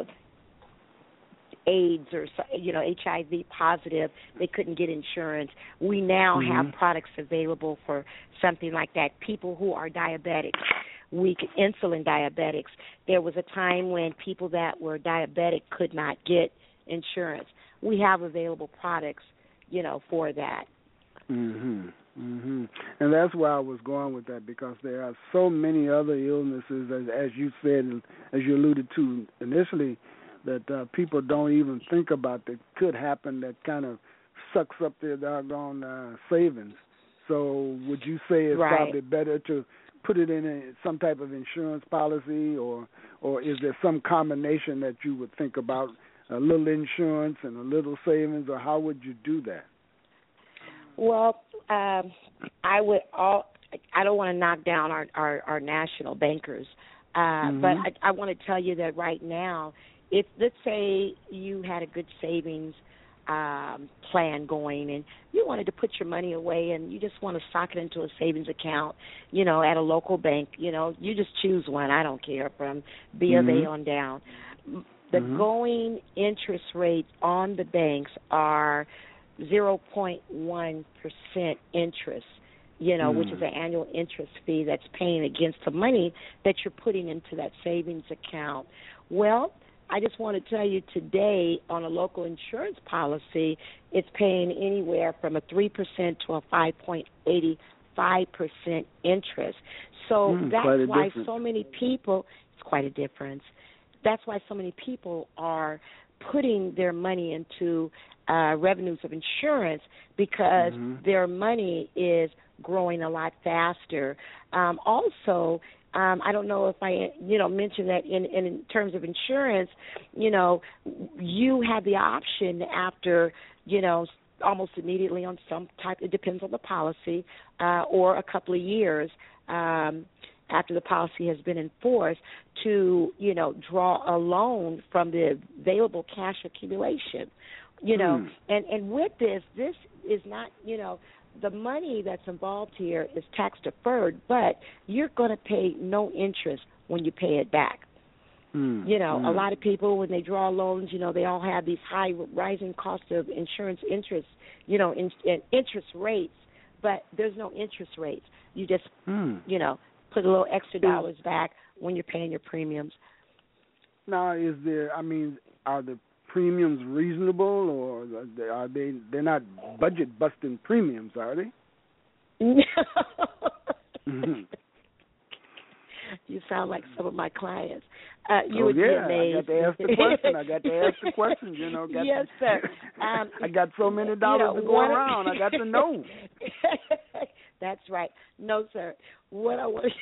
AIDS or, you know, H I V positive, they couldn't get insurance. We now mm-hmm. have products available for something like that. People who are diabetics, weak insulin diabetics. There was a time when people that were diabetic could not get insurance. We have available products, you know, for that. Mhm. Mhm. And that's where I was going with that, because there are so many other illnesses, as, as you said, as you alluded to initially, that uh, people don't even think about that could happen, that kind of sucks up their doggone uh, savings. So would you say it's right. probably better to put it in a, some type of insurance policy, or or is there some combination that you would think about, a little insurance and a little savings, or how would you do that? Well, um, I would all. I don't want to knock down our, our, our national bankers, uh, mm-hmm. but I, I want to tell you that right now, if, let's say you had a good savings um, plan going and you wanted to put your money away and you just want to sock it into a savings account, you know, at a local bank, you know, you just choose one. I don't care, from B of mm-hmm. A on down. The mm-hmm. going interest rates on the banks are zero point one percent interest, you know, mm. which is an annual interest fee that's paying against the money that you're putting into that savings account. Well, I just want to tell you today, on a local insurance policy, it's paying anywhere from a three percent to a five point eight five percent interest. So mm, that's why difference. so many people, it's quite a difference. That's why so many people are putting their money into uh, revenues of insurance, because mm-hmm. their money is growing a lot faster. Um, also, Um, I don't know if I, you know, mentioned that in, in terms of insurance, you know, you have the option after, you know, almost immediately on some type. It depends on the policy, uh, or a couple of years um, after the policy has been enforced to, you know, draw a loan from the available cash accumulation. You know, Hmm. and, and with this, this is not, you know, the money that's involved here is tax deferred, but you're going to pay no interest when you pay it back. Hmm. You know, Hmm. a lot of people, when they draw loans, you know, they all have these high rising cost of insurance interest, you know, in, in interest rates, but there's no interest rates. You just, Hmm. you know, put a little extra dollars back when you're paying your premiums. Now, is there? I mean, are the premiums reasonable, or are they? They're not budget busting premiums, are they? Mm-hmm. You sound like some of my clients. Uh, you oh would yeah, be amazed. I got to ask the question. I got to ask the question. You know, got yes, to, sir. Um, I got so many dollars you know, to go one, around. I got to know. That's right. No, sir. What I want,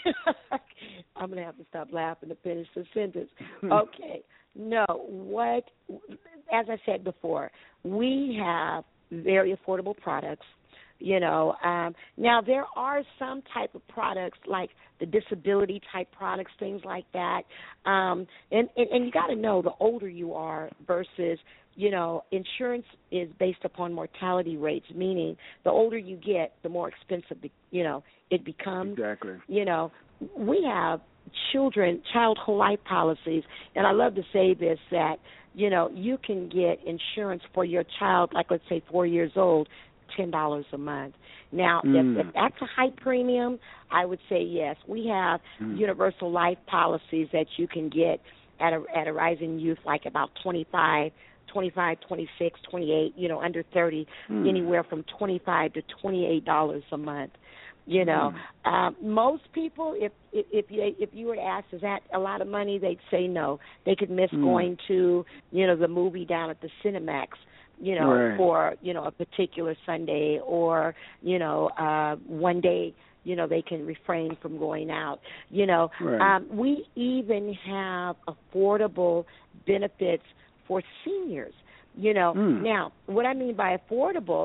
I'm gonna have to stop laughing to finish the sentence. Okay. No. What? As I said before, we have very affordable products. You know, um, now there are some type of products like the disability type products, things like that. Um, and, and, and you got to know the older you are versus, you know, insurance is based upon mortality rates, meaning the older you get, the more expensive, you know, it becomes. Exactly. You know, we have children, child whole life policies, and I love to say this, that, you know, you can get insurance for your child, like let's say four years old, ten dollars a month. Now, mm. if, if that's a high premium, I would say yes. We have mm. universal life policies that you can get at a at a rising youth, like about twenty-five, twenty-five, twenty-six, twenty-eight, you know, under thirty, mm. anywhere from twenty-five to twenty-eight dollars a month. You know, mm. um, most people, if if if you, if you were to ask, is that a lot of money? They'd say no. They could miss mm. going to, you know, the movie down at the Cinemax, you know, right. for, you know, a particular Sunday, or, you know, uh, one day, you know, they can refrain from going out. You know, right. um, we even have affordable benefits for seniors. You know, mm. now, what I mean by affordable,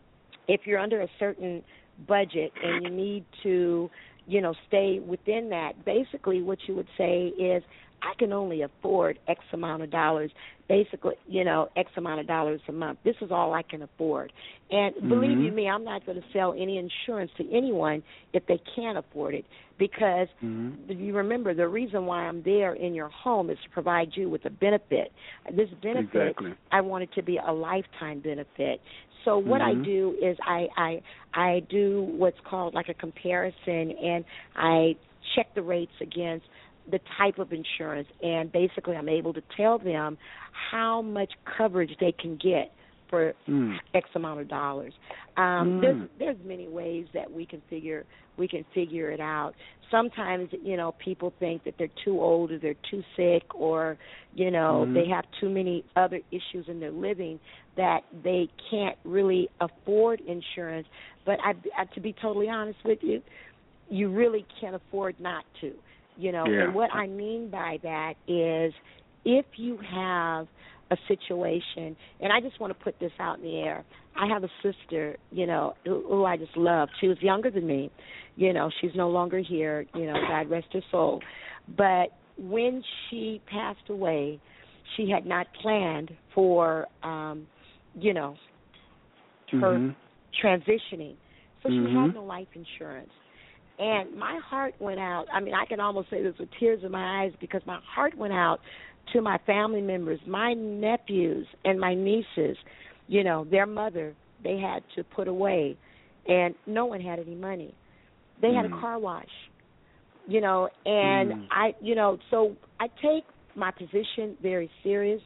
if you're under a certain budget and you need to, you know, stay within that, basically what you would say is, I can only afford X amount of dollars, basically, you know, X amount of dollars a month. This is all I can afford. And mm-hmm. believe you me, I'm not going to sell any insurance to anyone if they can't afford it, because mm-hmm. you remember, the reason why I'm there in your home is to provide you with a benefit. This benefit, exactly. I want it to be a lifetime benefit. So what mm-hmm. I do is I, I I do what's called like a comparison, and I check the rates against the type of insurance, and basically I'm able to tell them how much coverage they can get for mm. X amount of dollars. Um, mm. There's there's many ways that we can figure we can figure it out. Sometimes, you know, people think that they're too old, or they're too sick, or, you know, mm. they have too many other issues in their living that they can't really afford insurance. But I, I, to be totally honest with you, you really can't afford not to. You know, yeah. and what I mean by that is, if you have a situation, and I just want to put this out in the air. I have a sister, you know, who, who I just love. She was younger than me. You know, she's no longer here, you know, God rest her soul. But when she passed away, she had not planned for, um, you know, her mm-hmm. transitioning. So mm-hmm. she had no life insurance. And my heart went out. I mean, I can almost say this with tears in my eyes, because my heart went out to my family members, my nephews and my nieces. You know, their mother, they had to put away, and no one had any money. They mm. had a car wash, you know, and mm. I, you know, so I take my position very serious,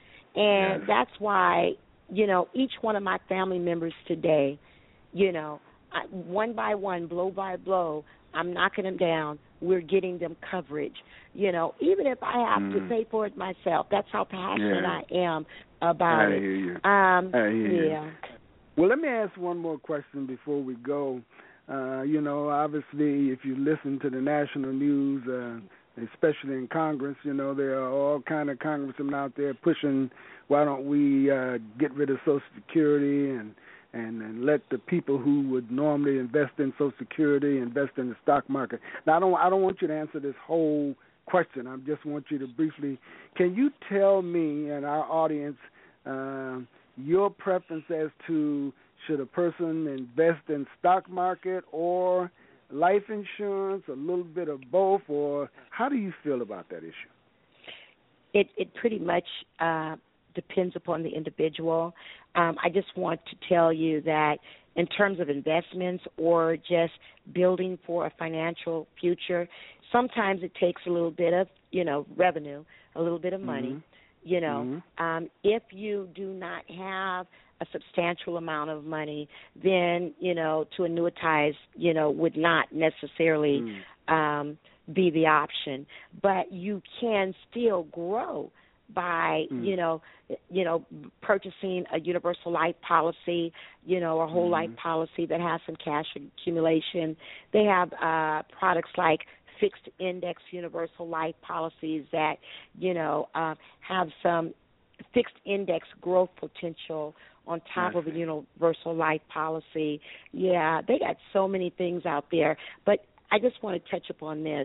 and yes. that's why, you know, each one of my family members today, you know, I, one by one, blow by blow, I'm knocking them down. We're getting them coverage. You know, even if I have mm. to pay for it myself, that's how passionate yeah. I am about I it. Hear you. Um, I hear yeah. you. Well, let me ask one more question before we go. Uh, you know, obviously, if you listen to the national news, uh, especially in Congress, you know, there are all kind of congressmen out there pushing, why don't we uh, get rid of Social Security and and, and let the people who would normally invest in Social Security invest in the stock market. Now, I don't I don't want you to answer this whole question. I just want you to briefly, can you tell me and our audience uh, your preference as to should a person invest in stock market or life insurance, a little bit of both, or how do you feel about that issue? It it pretty much uh, depends upon the individual. Um, I just want to tell you that in terms of investments or just building for a financial future, sometimes it takes a little bit of, you know, revenue, a little bit of money. Mm-hmm. You know, mm-hmm. um, if you do not have a substantial amount of money, then, you know, to annuitize, you know, would not necessarily mm. um, be the option. But you can still grow by, mm. you know, you know, purchasing a universal life policy, you know, a whole mm. life policy that has some cash accumulation. They have uh, products like fixed index universal life policies that, you know, uh, have some fixed index growth potential on top of a universal life policy. Yeah, they got so many things out there. But I just want to touch upon this.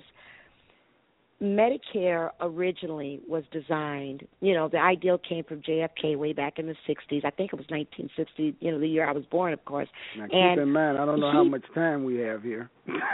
Medicare originally was designed, you know, the ideal came from J F K way back in the sixties. I think it was nineteen sixty, you know, the year I was born, of course. Now, keep and in mind, I don't know he, how much time we have here.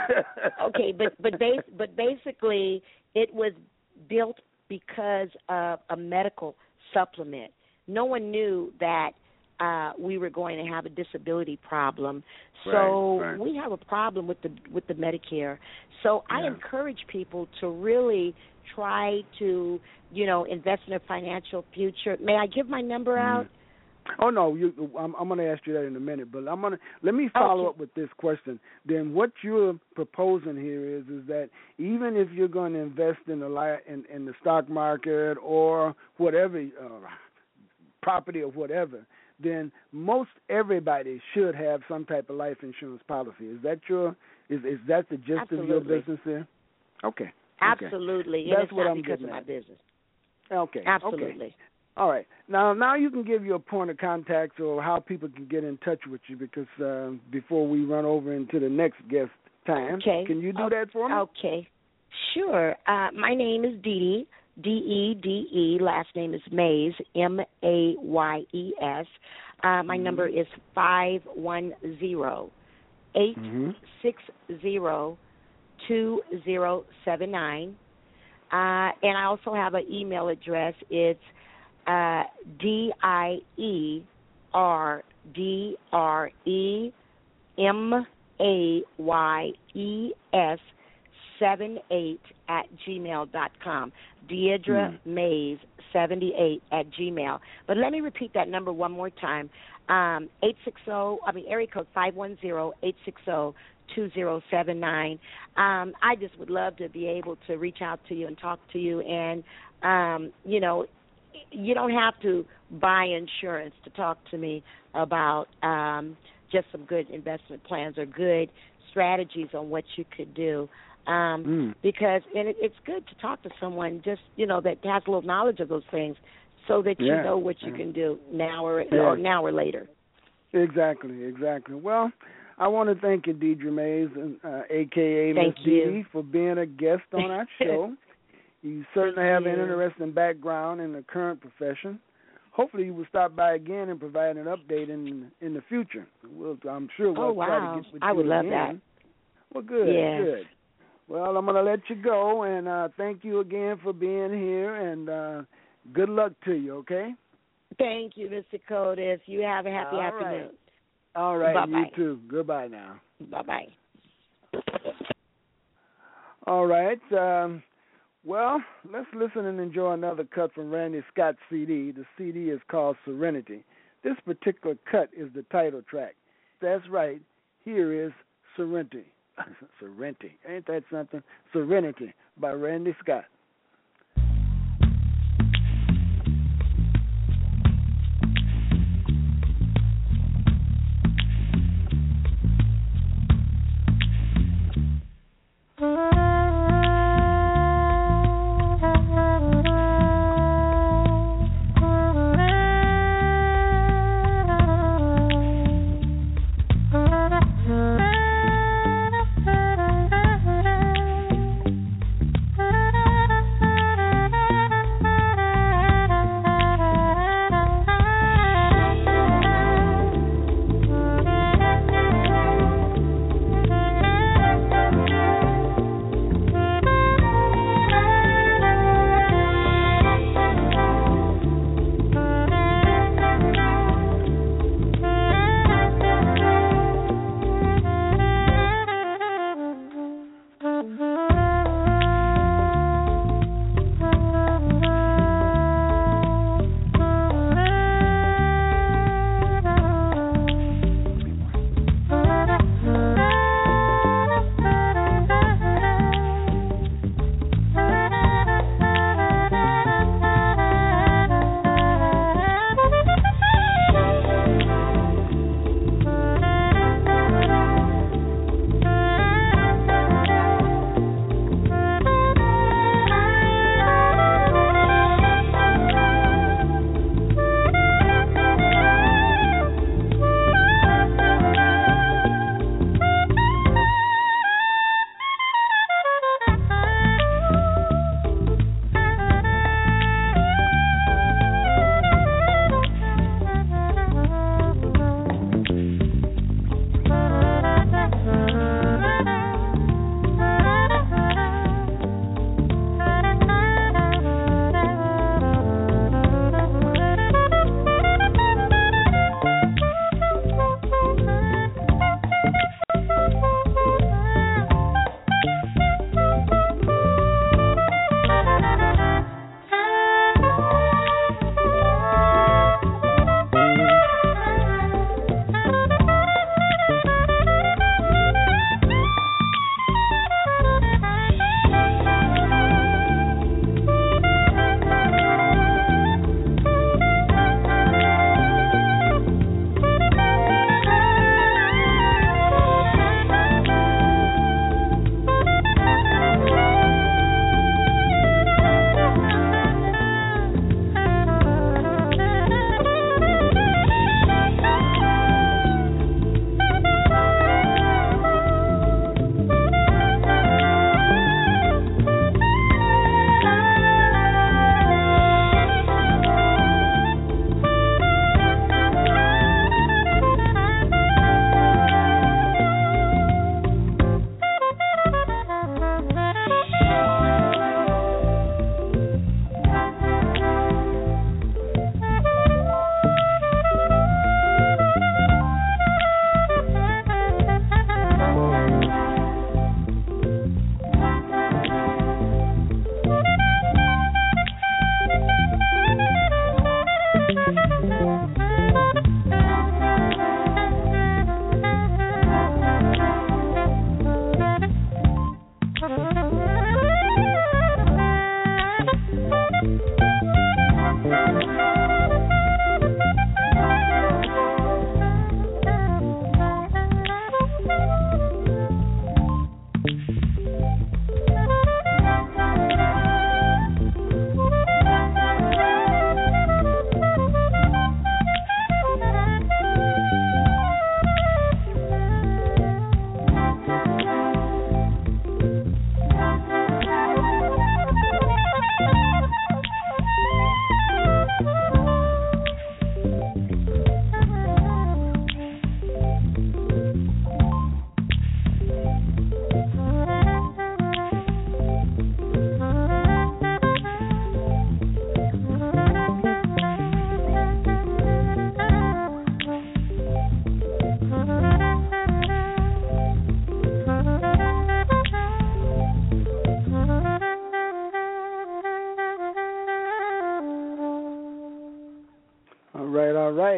okay, but but, bas- but basically it was built because of a medical supplement. No one knew that uh, we were going to have a disability problem. So right, right. we have a problem with the with the Medicare. So yeah. I encourage people to really try to, you know, invest in a financial future. May I give my number mm. out? Oh no, you, I'm, I'm going to ask you that in a minute, but I'm going to let me follow okay. up with this question. Then what you're proposing here is is that even if you're going to invest in the li- in, in the stock market or whatever uh, property or whatever, then most everybody should have some type of life insurance policy. Is that your is is that the gist Absolutely. of your business there? Okay. Absolutely. Okay. And That's it's what not I'm because getting of my at. business. Okay. Absolutely. Okay. All right. Now, now you can give your point of contact or how people can get in touch with you because uh, before we run over into the next guest time, okay. can you do oh, that for me? Okay. Sure. Uh, my name is Dee Dee, D E D E. Last name is Mays, M A Y E S. Uh, my mm-hmm. number is five one zero, eight six zero, two zero seven nine. Uh, and I also have an email address. It's uh, D I E R D R E M A Y E S seven eight at gmail dot com. Deidre mm. Mays seventy-eight at Gmail. But let me repeat that number one more time. Um, eight six zero, I mean, area code five one zero, eight six zero, two zero seven nine. Um, I just would love to be able to reach out to you and talk to you. And, um, you know, you don't have to buy insurance to talk to me about um, just some good investment plans or good strategies on what you could do. Um, mm. Because and it, it's good to talk to someone just, you know, that has a little knowledge of those things so that yeah. you know what you yeah. can do now or, yeah. or now or later. Exactly, exactly. Well, I want to thank you, Deidre Mays, uh, a k a. Thank Miss you. Dee, for being a guest on our show. You certainly have an interesting background in the current profession. Hopefully you will stop by again and provide an update in in the future. We'll, I'm sure we'll oh, wow. try to get with I you would love again. that. Well, good, yes. good. Well, I'm going to let you go, and uh, thank you again for being here, and uh, good luck to you, okay? Thank you, Mister Codis. You have a happy All afternoon. Right. All right, Bye-bye. you too. Goodbye now. Bye-bye. All right. Um, well, let's listen and enjoy another cut from Randy Scott's C D. The C D is called Serenity. This particular cut is the title track. That's right. Here is Serenity. Serenity. Ain't that something? Serenity by Randy Scott.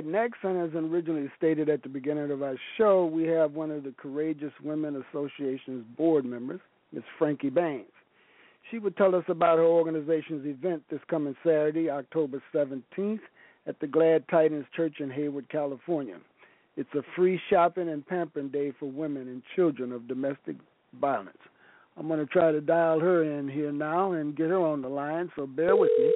right, next, and as originally stated at the beginning of our show, we have one of the Courageous Women Association's board members, Miss Frankie Baines. She would tell us about her organization's event this coming Saturday, October seventeenth, at the Glad Tidings Church in Hayward, California. It's a free shopping and pampering day for women and children of domestic violence. I'm going to try to dial her in here now and get her on the line, so bear with me.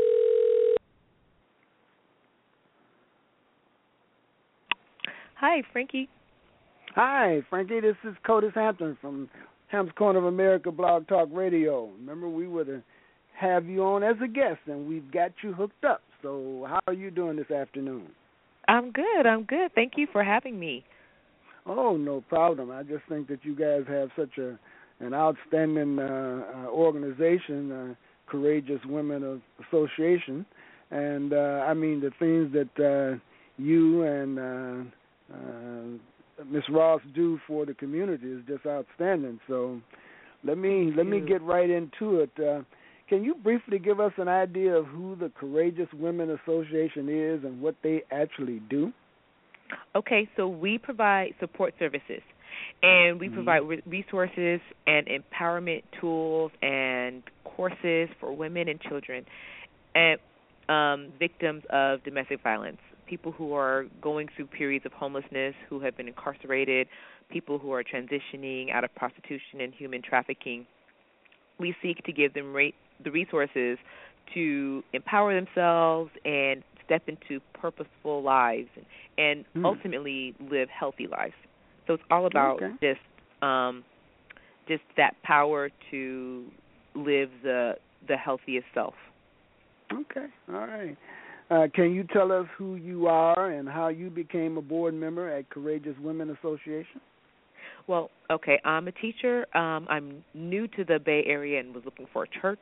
Hi, Frankie. Hi, Frankie. This is Curtis Hampton from Ham's Corner of America Blog Talk Radio. Remember, we were to have you on as a guest, and we've got you hooked up. So how are you doing this afternoon? I'm good. I'm good. Thank you for having me. Oh, no problem. I just think that you guys have such a an outstanding uh, uh, organization, uh, Courageous Women Association, and uh, I mean the things that uh, you and uh, uh, Miss Ross do for the community is just outstanding. So let me Thank let you. me get right into it. Uh, can you briefly give us an idea of who the Courageous Women Association is and what they actually do? Okay, so we provide support services. And we mm-hmm. provide re- resources and empowerment tools and courses for women and children and um, victims of domestic violence, people who are going through periods of homelessness, who have been incarcerated, people who are transitioning out of prostitution and human trafficking. We seek to give them ra- the resources to empower themselves and step into purposeful lives and, and mm. ultimately live healthy lives. So it's all about okay. just um, just that power to live the the healthiest self. Okay, all right. Uh, can you tell us who you are and how you became a board member at Courageous Women Association? Well, okay, I'm a teacher. Um, I'm new to the Bay Area and was looking for a church.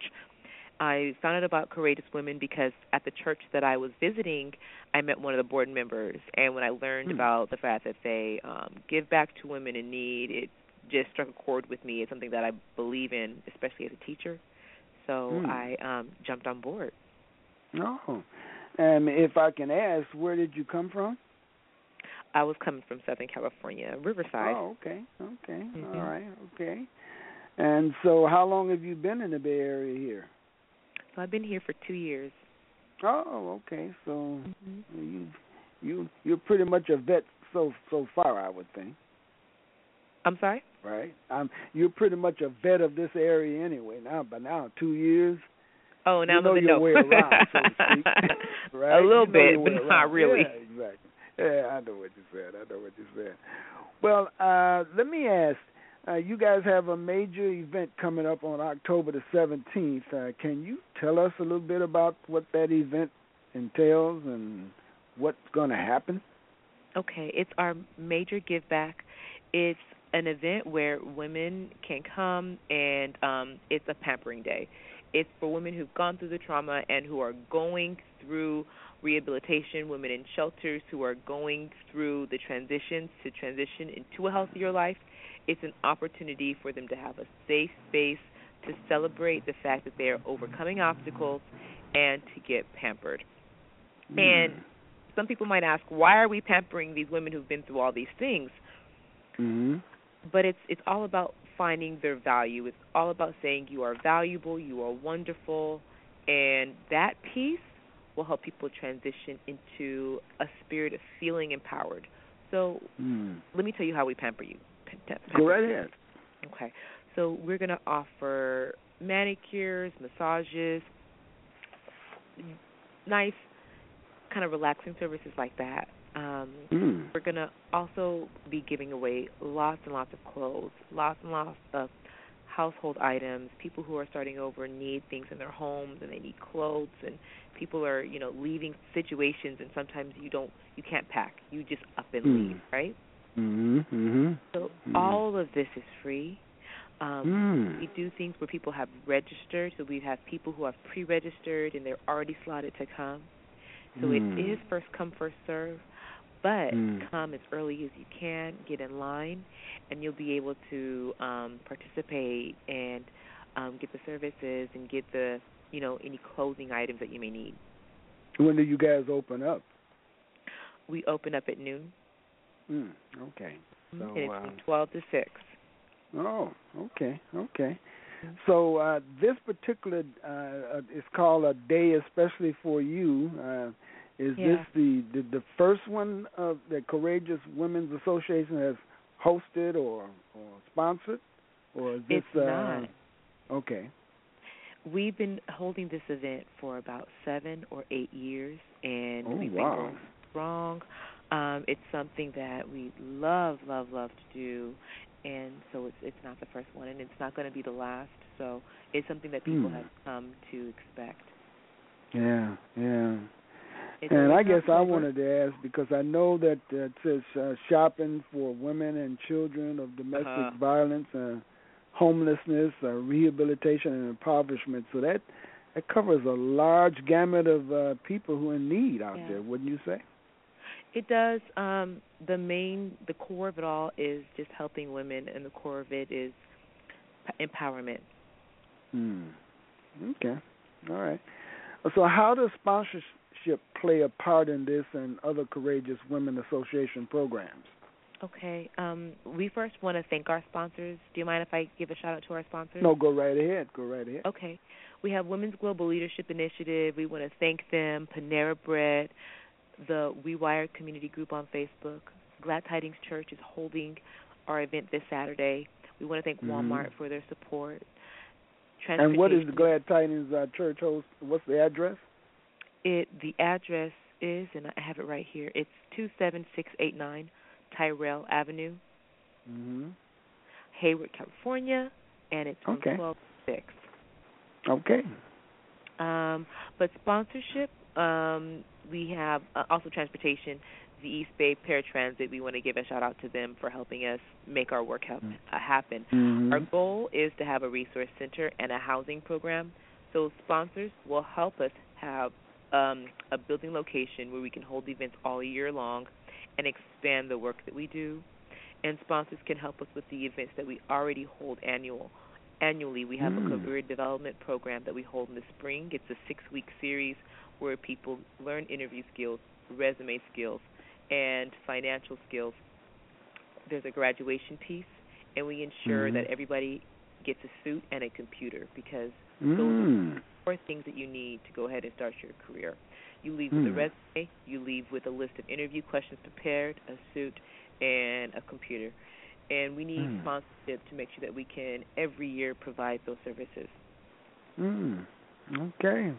I found out about Courageous Women because at the church that I was visiting, I met one of the board members, and when I learned hmm. about the fact that they um, give back to women in need, it just struck a chord with me. It's something that I believe in, especially as a teacher. So hmm. I um, jumped on board. Oh, and if I can ask, where did you come from? I was coming from Southern California, Riverside. Oh, okay, okay, mm-hmm. all right, okay. And so how long have you been in the Bay Area here? So I've been here for two years. Oh, okay. So mm-hmm. you you you're pretty much a vet so so far, I would think. I'm sorry? Right. Um, you're pretty much a vet of this area anyway. Now, by now, two years. Oh, now you I'm know a your no. way around, so to speak. Right? A little you know bit, but around. not really. Yeah, exactly. Yeah, I know what you said. I know what you said. Well, uh, let me ask. Uh, you guys have a major event coming up on October the seventeenth. Uh, can you tell us a little bit about what that event entails and what's going to happen? Okay, it's our major give back. It's an event where women can come, and um, it's a pampering day. It's for women who've gone through the trauma and who are going through rehabilitation, women in shelters who are going through the transitions to transition into a healthier life. It's an opportunity for them to have a safe space to celebrate the fact that they are overcoming obstacles and to get pampered. Mm. And some people might ask, why are we pampering these women who've been through all these things? Mm-hmm. But it's it's all about finding their value. It's all about saying you are valuable, you are wonderful, and that piece will help people transition into a spirit of feeling empowered. So mm. let me tell you how we pamper you. Go right ahead. Okay. So we're going to offer manicures, massages, nice kind of relaxing services like that. Um, mm. We're going to also be giving away lots and lots of clothes, lots and lots of household items. People who are starting over need things in their homes, and they need clothes, and people are, you know, leaving situations, and sometimes you don't, you can't pack. You just up and mm. leave, right? Mm-hmm. Mm-hmm. So mm-hmm. all of this is free. Um, mm. We do things where people have registered, so we have people who have pre-registered and they're already slotted to come. So mm. it is first come, first serve, but mm. come as early as you can, get in line, and you'll be able to um, participate and um, get the services and get the, you know, any clothing items that you may need. When do you guys open up? We open up at noon. Mm, okay. So, and it's uh, from twelve to six. Oh, okay, okay. So uh, this particular uh, is called a day especially for you. Uh, is Yeah. this the, the the first one of that Courageous Women's Association has hosted or or sponsored, or is this? It's not. Uh, okay. We've been holding this event for about seven or eight years, and Oh, we've been wow. going strong. Um, it's something that we love, love, love to do, and so it's it's not the first one, and it's not going to be the last. So it's something that people Hmm. have come to expect. Yeah, yeah. It's And always I guess I October. wanted to ask because I know that uh, it says uh, shopping for women and children of domestic Uh-huh. violence, uh, homelessness, uh, rehabilitation, and impoverishment. So that that covers a large gamut of uh, people who are in need out Yeah. there, wouldn't you say? It does. Um, the main, the core of it all is just helping women, and the core of it is p- empowerment. Hmm. Okay. All right. So how does sponsorship play a part in this and other Courageous Women Association programs? Okay. Um, we first want to thank our sponsors. Do you mind if I give a shout out to our sponsors? No, go right ahead. Go right ahead. Okay. We have Women's Global Leadership Initiative. We want to thank them, Panera Bread, the We Wired community group on Facebook. Glad Tidings Church is holding our event this Saturday. We want to thank Mhm. Walmart for their support. And what is the Transportation- Glad Tidings uh, Church host? What's the address? It the address is, and I have it right here. It's two seven six eight nine Tyrell Avenue, Mm-hmm. Hayward, California, and it's from Okay. twelve to six. Okay. Um, but sponsorship, um, we have uh, also transportation. The East Bay Paratransit, we want to give a shout out to them for helping us make our work help, uh, happen. Mhm. Our goal is to have a resource center and a housing program. So sponsors will help us have um, a building location where we can hold events all year long and expand the work that we do. And sponsors can help us with the events that we already hold annual. Annually, we have Mm. a career development program that we hold in the spring. It's a six-week series where people learn interview skills, resume skills, and financial skills. There's a graduation piece, and we ensure Mhm. that everybody gets a suit and a computer because Mm. those are four things that you need to go ahead and start your career. You leave with a Mm. resume, you leave with a list of interview questions prepared, a suit, and a computer. And we need Mm. sponsorship to make sure that we can every year provide those services. Mm. Okay.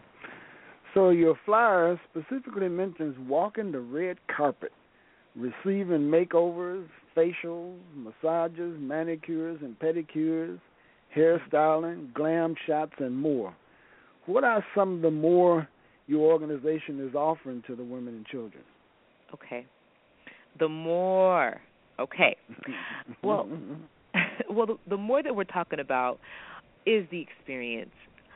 So your flyer specifically mentions walking the red carpet, receiving makeovers, facials, massages, manicures and pedicures, hairstyling, glam shots, and more. What are some of the more your organization is offering to the women and children? Okay. The more, okay. Well, well, the, the more that we're talking about is the experience.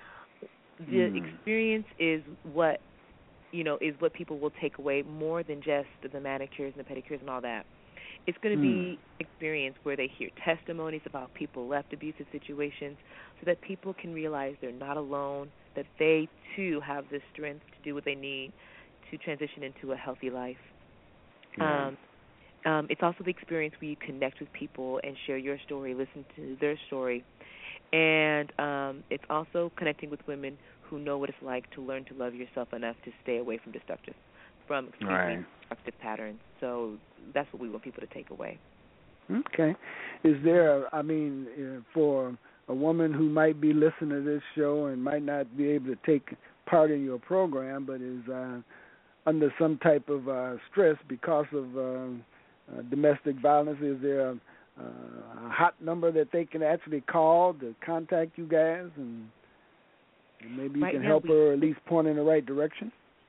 The Mm. experience is what, you know, is what people will take away more than just the manicures and the pedicures and all that. It's going to be experience where they hear testimonies about people left abusive situations so that people can realize they're not alone, that they, too, have the strength to do what they need to transition into a healthy life. Yeah. Um, um, it's also the experience where you connect with people and share your story, listen to their story. And um, it's also connecting with women who know what it's like to learn to love yourself enough to stay away from destructive, from excuse Right. me, destructive patterns. So that's what we want people to take away. Okay. Is there, I mean, uh, for a woman who might be listening to this show and might not be able to take part in your program, but is uh, under some type of uh, stress because of uh, uh, domestic violence, is there a, uh, a hot number that they can actually call to contact you guys, and, and maybe you Right can now help we- her or at least point in the right direction?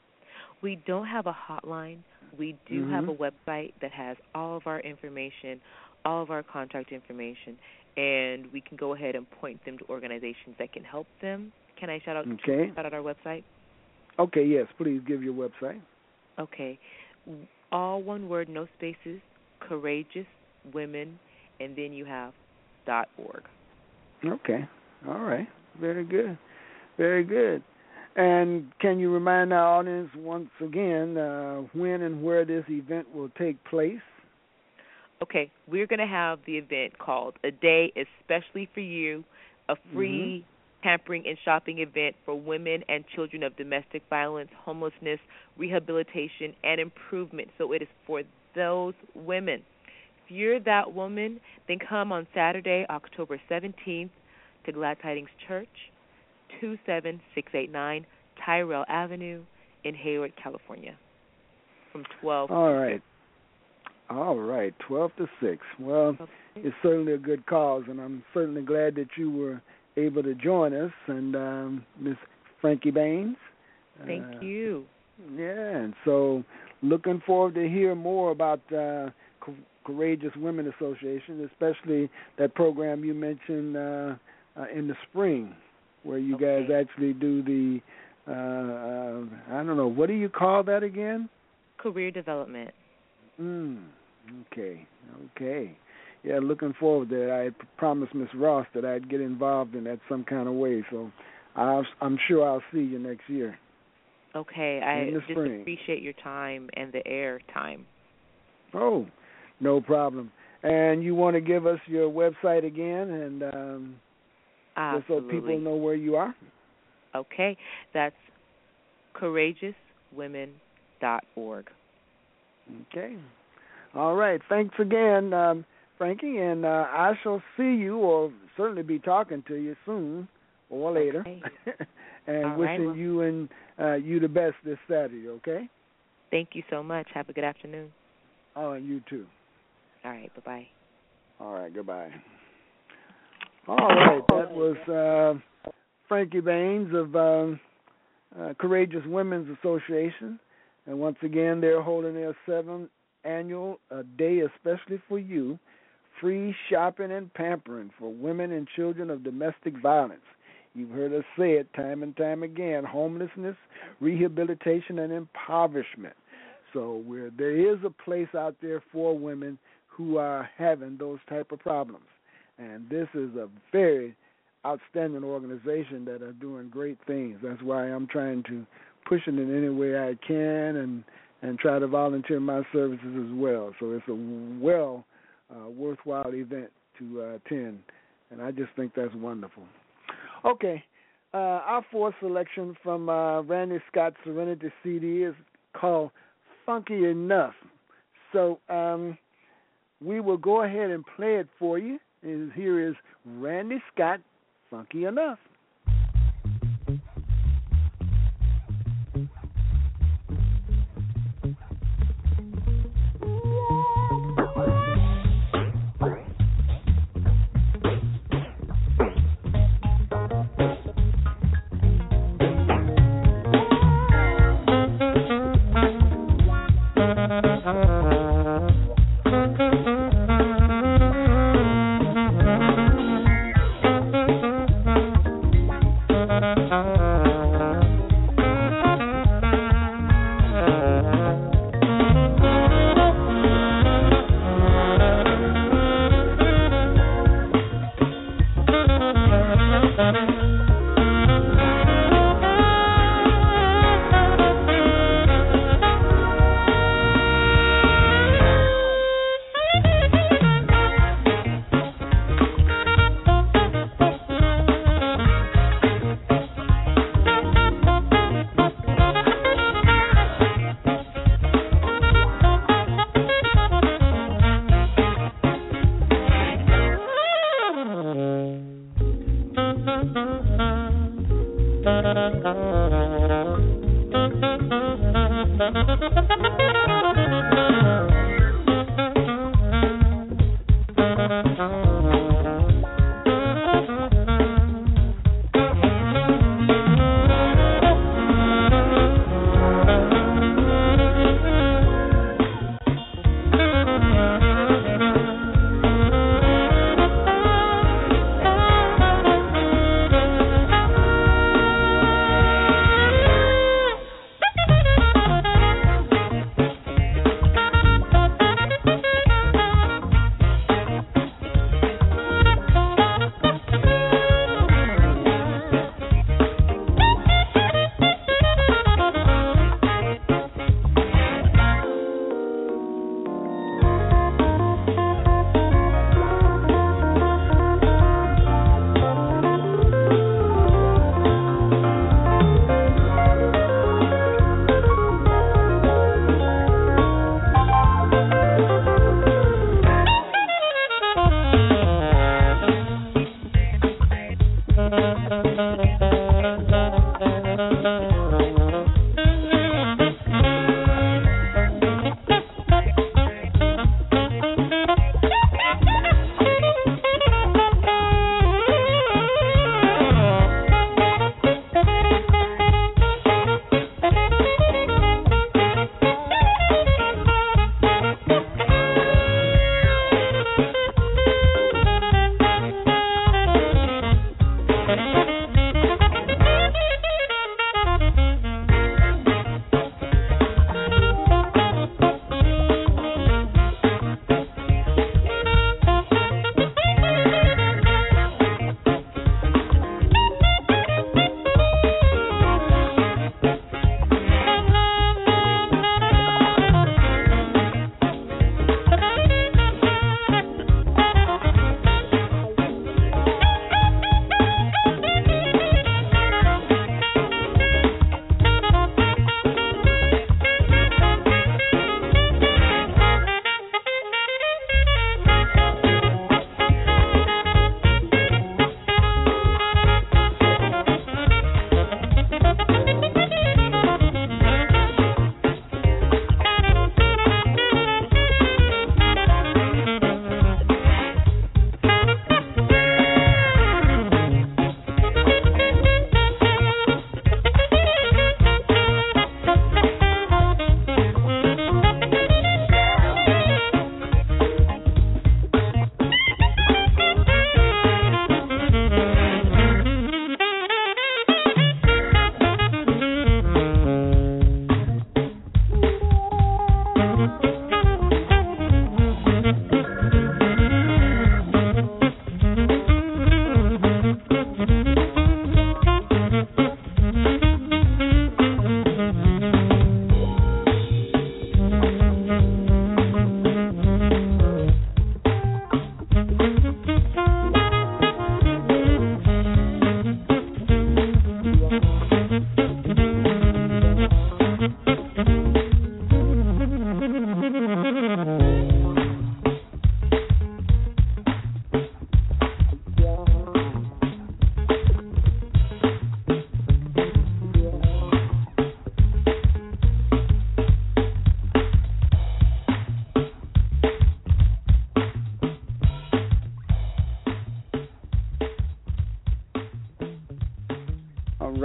We don't have a hotline. We do Mhm. have a website that has all of our information, all of our contact information, and we can go ahead and point them to organizations that can help them. Can I shout out, Okay. shout out our website? Okay, yes, please give your website. Okay. All one word, no spaces, Courageous Women, and then you have dot org. Okay. All right. Very good. Very good. And can you remind our audience once again uh, when and where this event will take place? Okay, we're going to have the event called A Day Especially for You, a free mm-hmm. pampering and shopping event for women and children of domestic violence, homelessness, rehabilitation, and improvement. So it is for those women. If you're that woman, then come on Saturday, October seventeenth, to Glad Tidings Church, two seven six eight nine Tyrell Avenue in Hayward, California, from twelve All to right. six. All right, twelve to six. Well, okay. It's certainly a good cause, and I'm certainly glad that you were able to join us. And um, Miss Frankie Baines. Thank uh, you. Yeah, and so looking forward to hear more about uh, Courageous Women Association, especially that program you mentioned uh, uh, in the spring, where you okay. guys actually do the, uh, uh, I don't know, what do you call that again? Career development. Mm, okay, okay. Yeah, looking forward to it. I had promised Miss Ross that I'd get involved in that some kind of way, so I'll, I'm sure I'll see you next year. Okay, I just spring. appreciate your time and the air time. Oh, no problem. And you want to give us your website again, and um, just so people know where you are? Okay, that's courageous women dot org. Okay. All right. Thanks again, um, Frankie, and uh, I shall see you, or certainly be talking to you soon or later. Okay. And All wishing right, well, you and uh, you the best this Saturday, okay? Thank you so much. Have a good afternoon. Oh, and you too. All right, bye-bye. All right, goodbye. All right, that was uh, Frankie Baines of um, uh, Courageous Women's Association. And once again, they're holding their seventh annual uh, Day Especially for You, free shopping and pampering for women and children of domestic violence. You've heard us say it time and time again, homelessness, rehabilitation, and impoverishment. So we're, there is a place out there for women who are having those type of problems. And this is a very outstanding organization that are doing great things. That's why I'm trying to push it in any way I can and, and try to volunteer my services as well. So it's a well uh, worthwhile event to uh, attend, and I just think that's wonderful. Okay, uh, our fourth selection from uh, Randy Scott's Serenity C D is called Funky Enough. So um, we will go ahead and play it for you. And here is Randy Scott, Funky Enough.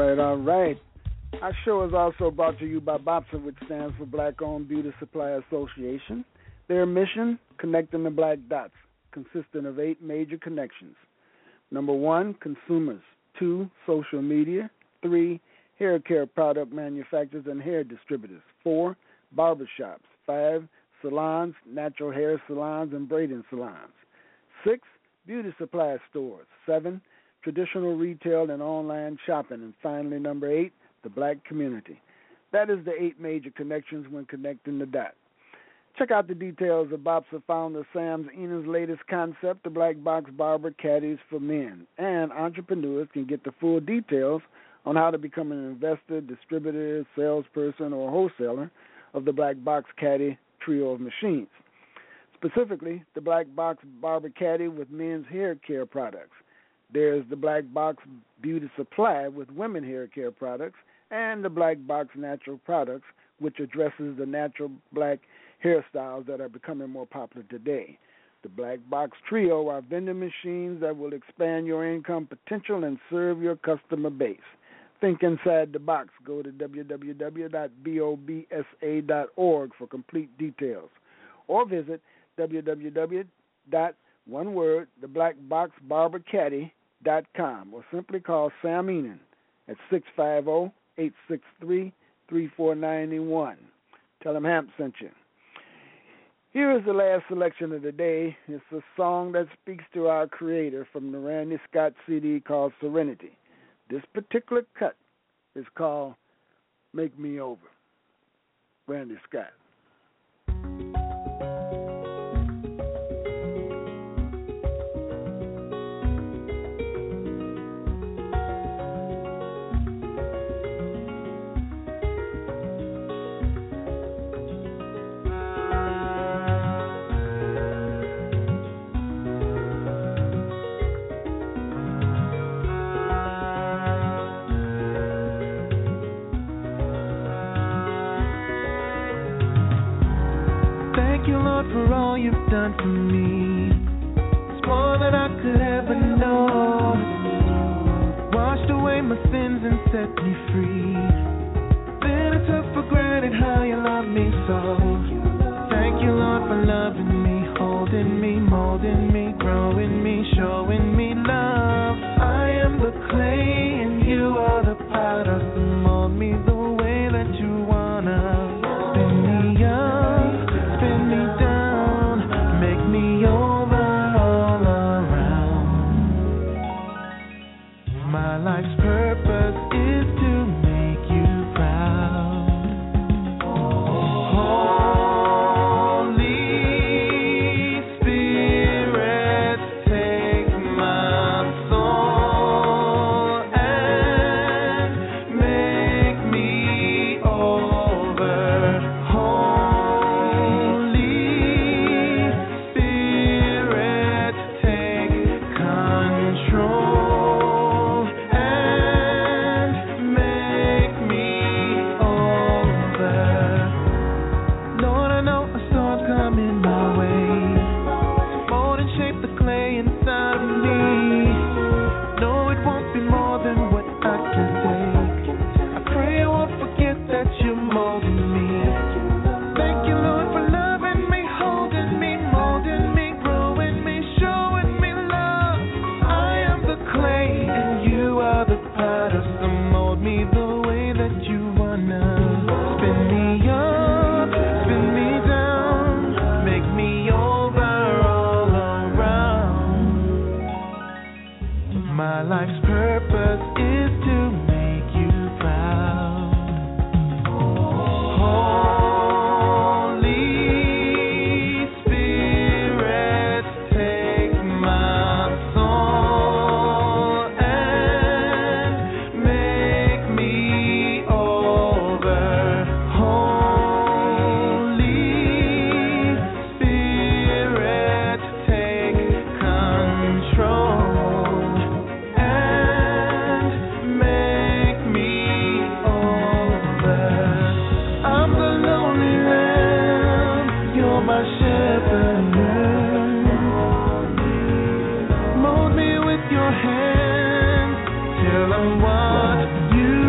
right, all right. Our show is also brought to you by BOPSA, which stands for Black Owned Beauty Supply Association. Their mission, connecting the black dots, consisting of eight major connections. Number one, consumers. Two, social media. Three, hair care product manufacturers and hair distributors. Four, barbershops. Five, salons, natural hair salons and braiding salons. Six, beauty supply stores. Seven, traditional retail and online shopping. And finally, number eight, the black community. That is the eight major connections when connecting the dot. Check out the details of BOPSA founder Sam Enan's latest concept, the Black Box Barber Caddies for Men. And entrepreneurs can get the full details on how to become an investor, distributor, salesperson, or wholesaler of the Black Box Caddy trio of machines. Specifically, the Black Box Barber Caddy with men's hair care products. There's the Black Box Beauty Supply with women hair care products, and the Black Box Natural Products, which addresses the natural black hairstyles that are becoming more popular today. The Black Box Trio are vending machines that will expand your income potential and serve your customer base. Think inside the box. Go to w w w dot bobsa dot org for complete details, or visit w w w dot one word the black box barber caddy dot com, or simply call Sam Enan at six five zero, eight six three, three four nine one. Tell him Hamp sent you. Here is the last selection of the day. It's a song that speaks to our creator from the Randy Scott C D called Serenity. This particular cut is called Make Me Over. Randy Scott. For all you've done for me, it's more than I could ever know. Washed away my sins and set me free. Then I took for granted how you love me so. Thank you, Lord, for loving me, holding me, molding me, growing me, showing me love. I am the clay and you are the potter, so mold me the way that you wanna. Spin me up, spin me down. Me over all around. My life's purpose is to make you proud. Holy Spirit, take my soul and make me over. Holy Mold me with your hands till I'm what you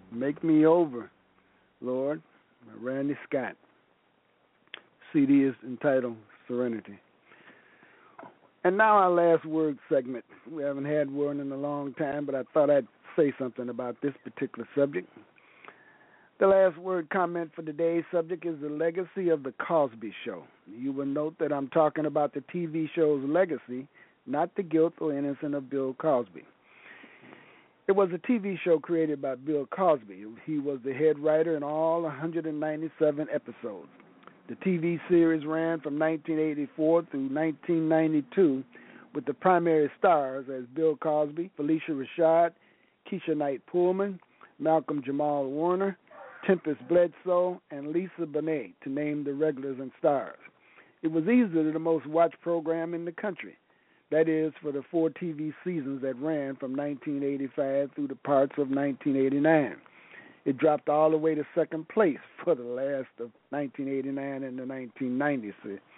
Make Me Over, Lord, by Randy Scott. C D is entitled Serenity. And now our last word segment. We haven't had one in a long time, but I thought I'd say something about this particular subject. The last word comment for today's subject is the legacy of The Cosby Show. You will note that I'm talking about the T V show's legacy, not the guilt or innocence of Bill Cosby. It was a T V show created by Bill Cosby. He was the head writer in all one hundred ninety-seven episodes. The T V series ran from nineteen eighty-four through nineteen ninety-two with the primary stars as Bill Cosby, Felicia Rashad, Keisha Knight Pullman, Malcolm Jamal Warner, Tempest Bledsoe, and Lisa Bonet, to name the regulars and stars. It was easily the most watched program in the country. That is, for the four T V seasons that ran from nineteen eighty-five through the parts of nineteen eighty-nine. It dropped all the way to second place for the last of nineteen eighty-nine and the nineteen nineties.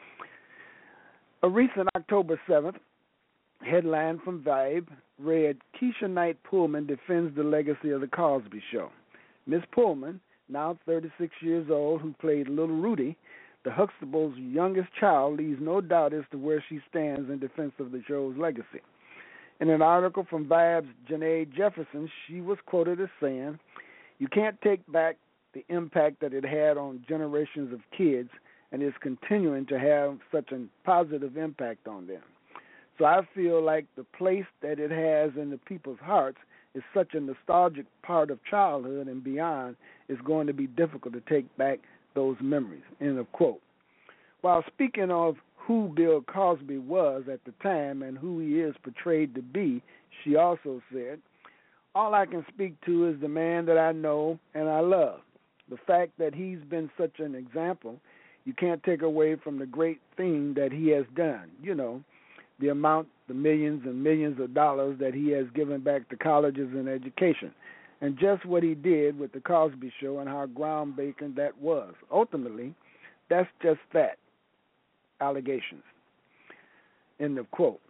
A recent October seventh headline from Vibe read, Keisha Knight Pullman defends the legacy of The Cosby Show. Miss Pullman, now thirty-six years old, who played Little Rudy, the Huxtables' youngest child, leaves no doubt as to where she stands in defense of the show's legacy. In an article from Vibe's Janae Jefferson, she was quoted as saying, you can't take back the impact that it had on generations of kids and is continuing to have such a positive impact on them. So I feel like the place that it has in the people's hearts is such a nostalgic part of childhood and beyond, it's going to be difficult to take back those memories, end of quote. While speaking of who Bill Cosby was at the time and who he is portrayed to be, she also said, all I can speak to is the man that I know and I love. The fact that he's been such an example, you can't take away from the great thing that he has done. You know, the amount, the millions and millions of dollars that he has given back to colleges and education, and just what he did with The Cosby Show and how groundbreaking that was. Ultimately, that's just that, allegations, end of quote.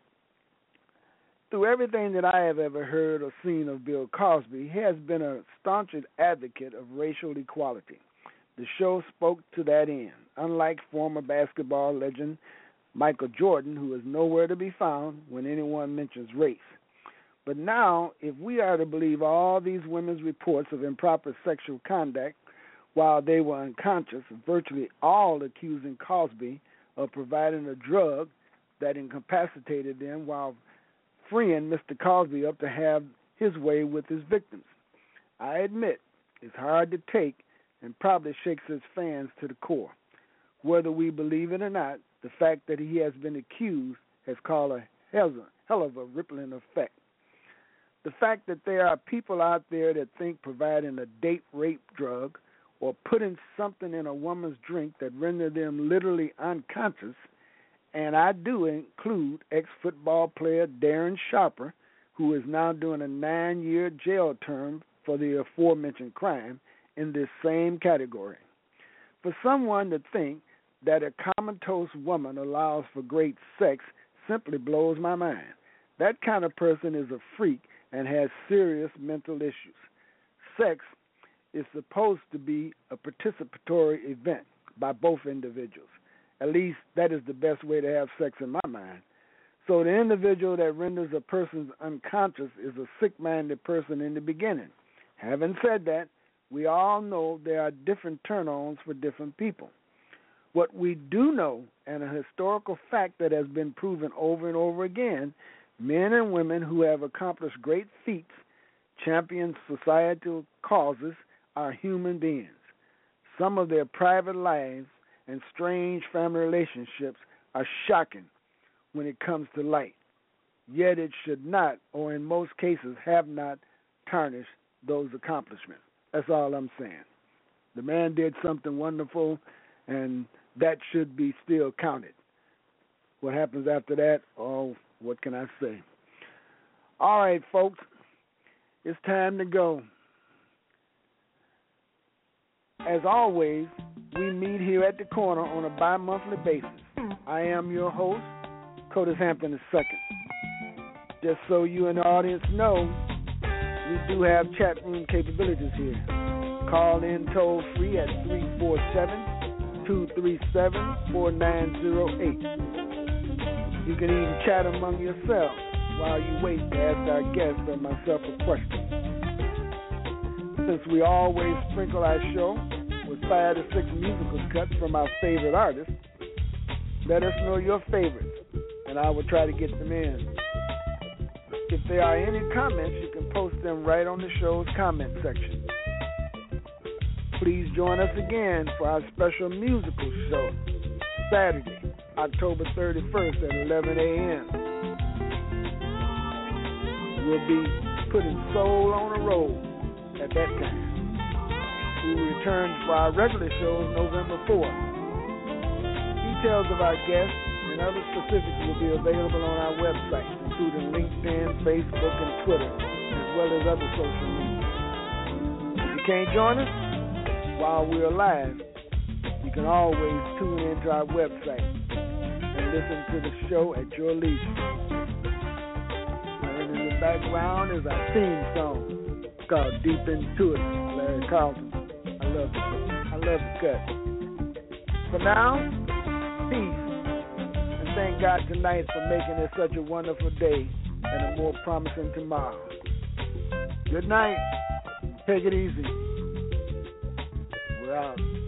Through everything that I have ever heard or seen of Bill Cosby, he has been a staunch advocate of racial equality. The show spoke to that end, unlike former basketball legend Michael Jordan, who is nowhere to be found when anyone mentions race. But now, if we are to believe all these women's reports of improper sexual conduct while they were unconscious, virtually all accusing Cosby of providing a drug that incapacitated them while freeing Mister Cosby up to have his way with his victims. I admit it's hard to take and probably shakes his fans to the core. Whether we believe it or not, the fact that he has been accused has caused a hell of a rippling effect. The fact that there are people out there that think providing a date rape drug or putting something in a woman's drink that render them literally unconscious, and I do include ex-football player Darren Sharper, who is now doing a nine-year jail term for the aforementioned crime, in this same category. For someone to think that a comatose woman allows for great sex simply blows my mind. That kind of person is a freak and has serious mental issues. Sex is supposed to be a participatory event by both individuals. At least that is the best way to have sex in my mind. So the individual that renders a person unconscious is a sick-minded person in the beginning. Having said that, we all know there are different turn-ons for different people. What we do know, and a historical fact that has been proven over and over again, men and women who have accomplished great feats, championed societal causes, are human beings. Some of their private lives and strange family relationships are shocking when it comes to light. Yet it should not, or in most cases have not, tarnished those accomplishments. That's all I'm saying. The man did something wonderful, and that should be still counted. What happens after that, oh, what can I say? All right, folks, it's time to go. As always, we meet here at the corner on a bi-monthly basis. I am your host, Curtis Hampton the Second. Just so you and the audience know, we do have chat room capabilities here. Call in toll free at three four seven, two three seven, four nine zero eight. You can even chat among yourselves while you wait to ask our guests or myself a question. Since we always sprinkle our show with five to six musical cuts from our favorite artists, let us know your favorites, and I will try to get them in. If there are any comments, you can post them right on the show's comment section. Please join us again for our special musical show, Saturday, October thirty-first at eleven a.m. We'll be putting soul on a roll at that time. We will return for our regular shows November fourth. Details of our guests and other specifics will be available on our website, including LinkedIn, Facebook, and Twitter, as well as other social media. If you can't join us while we're live, you can always tune into our website and listen to the show at your leisure. And in the background is our theme song called Deep Into It, Larry Carlton. I love it. I love the cut. For now, peace. And thank God tonight for making it such a wonderful day and a more promising tomorrow. Good night. Take it easy. We're out.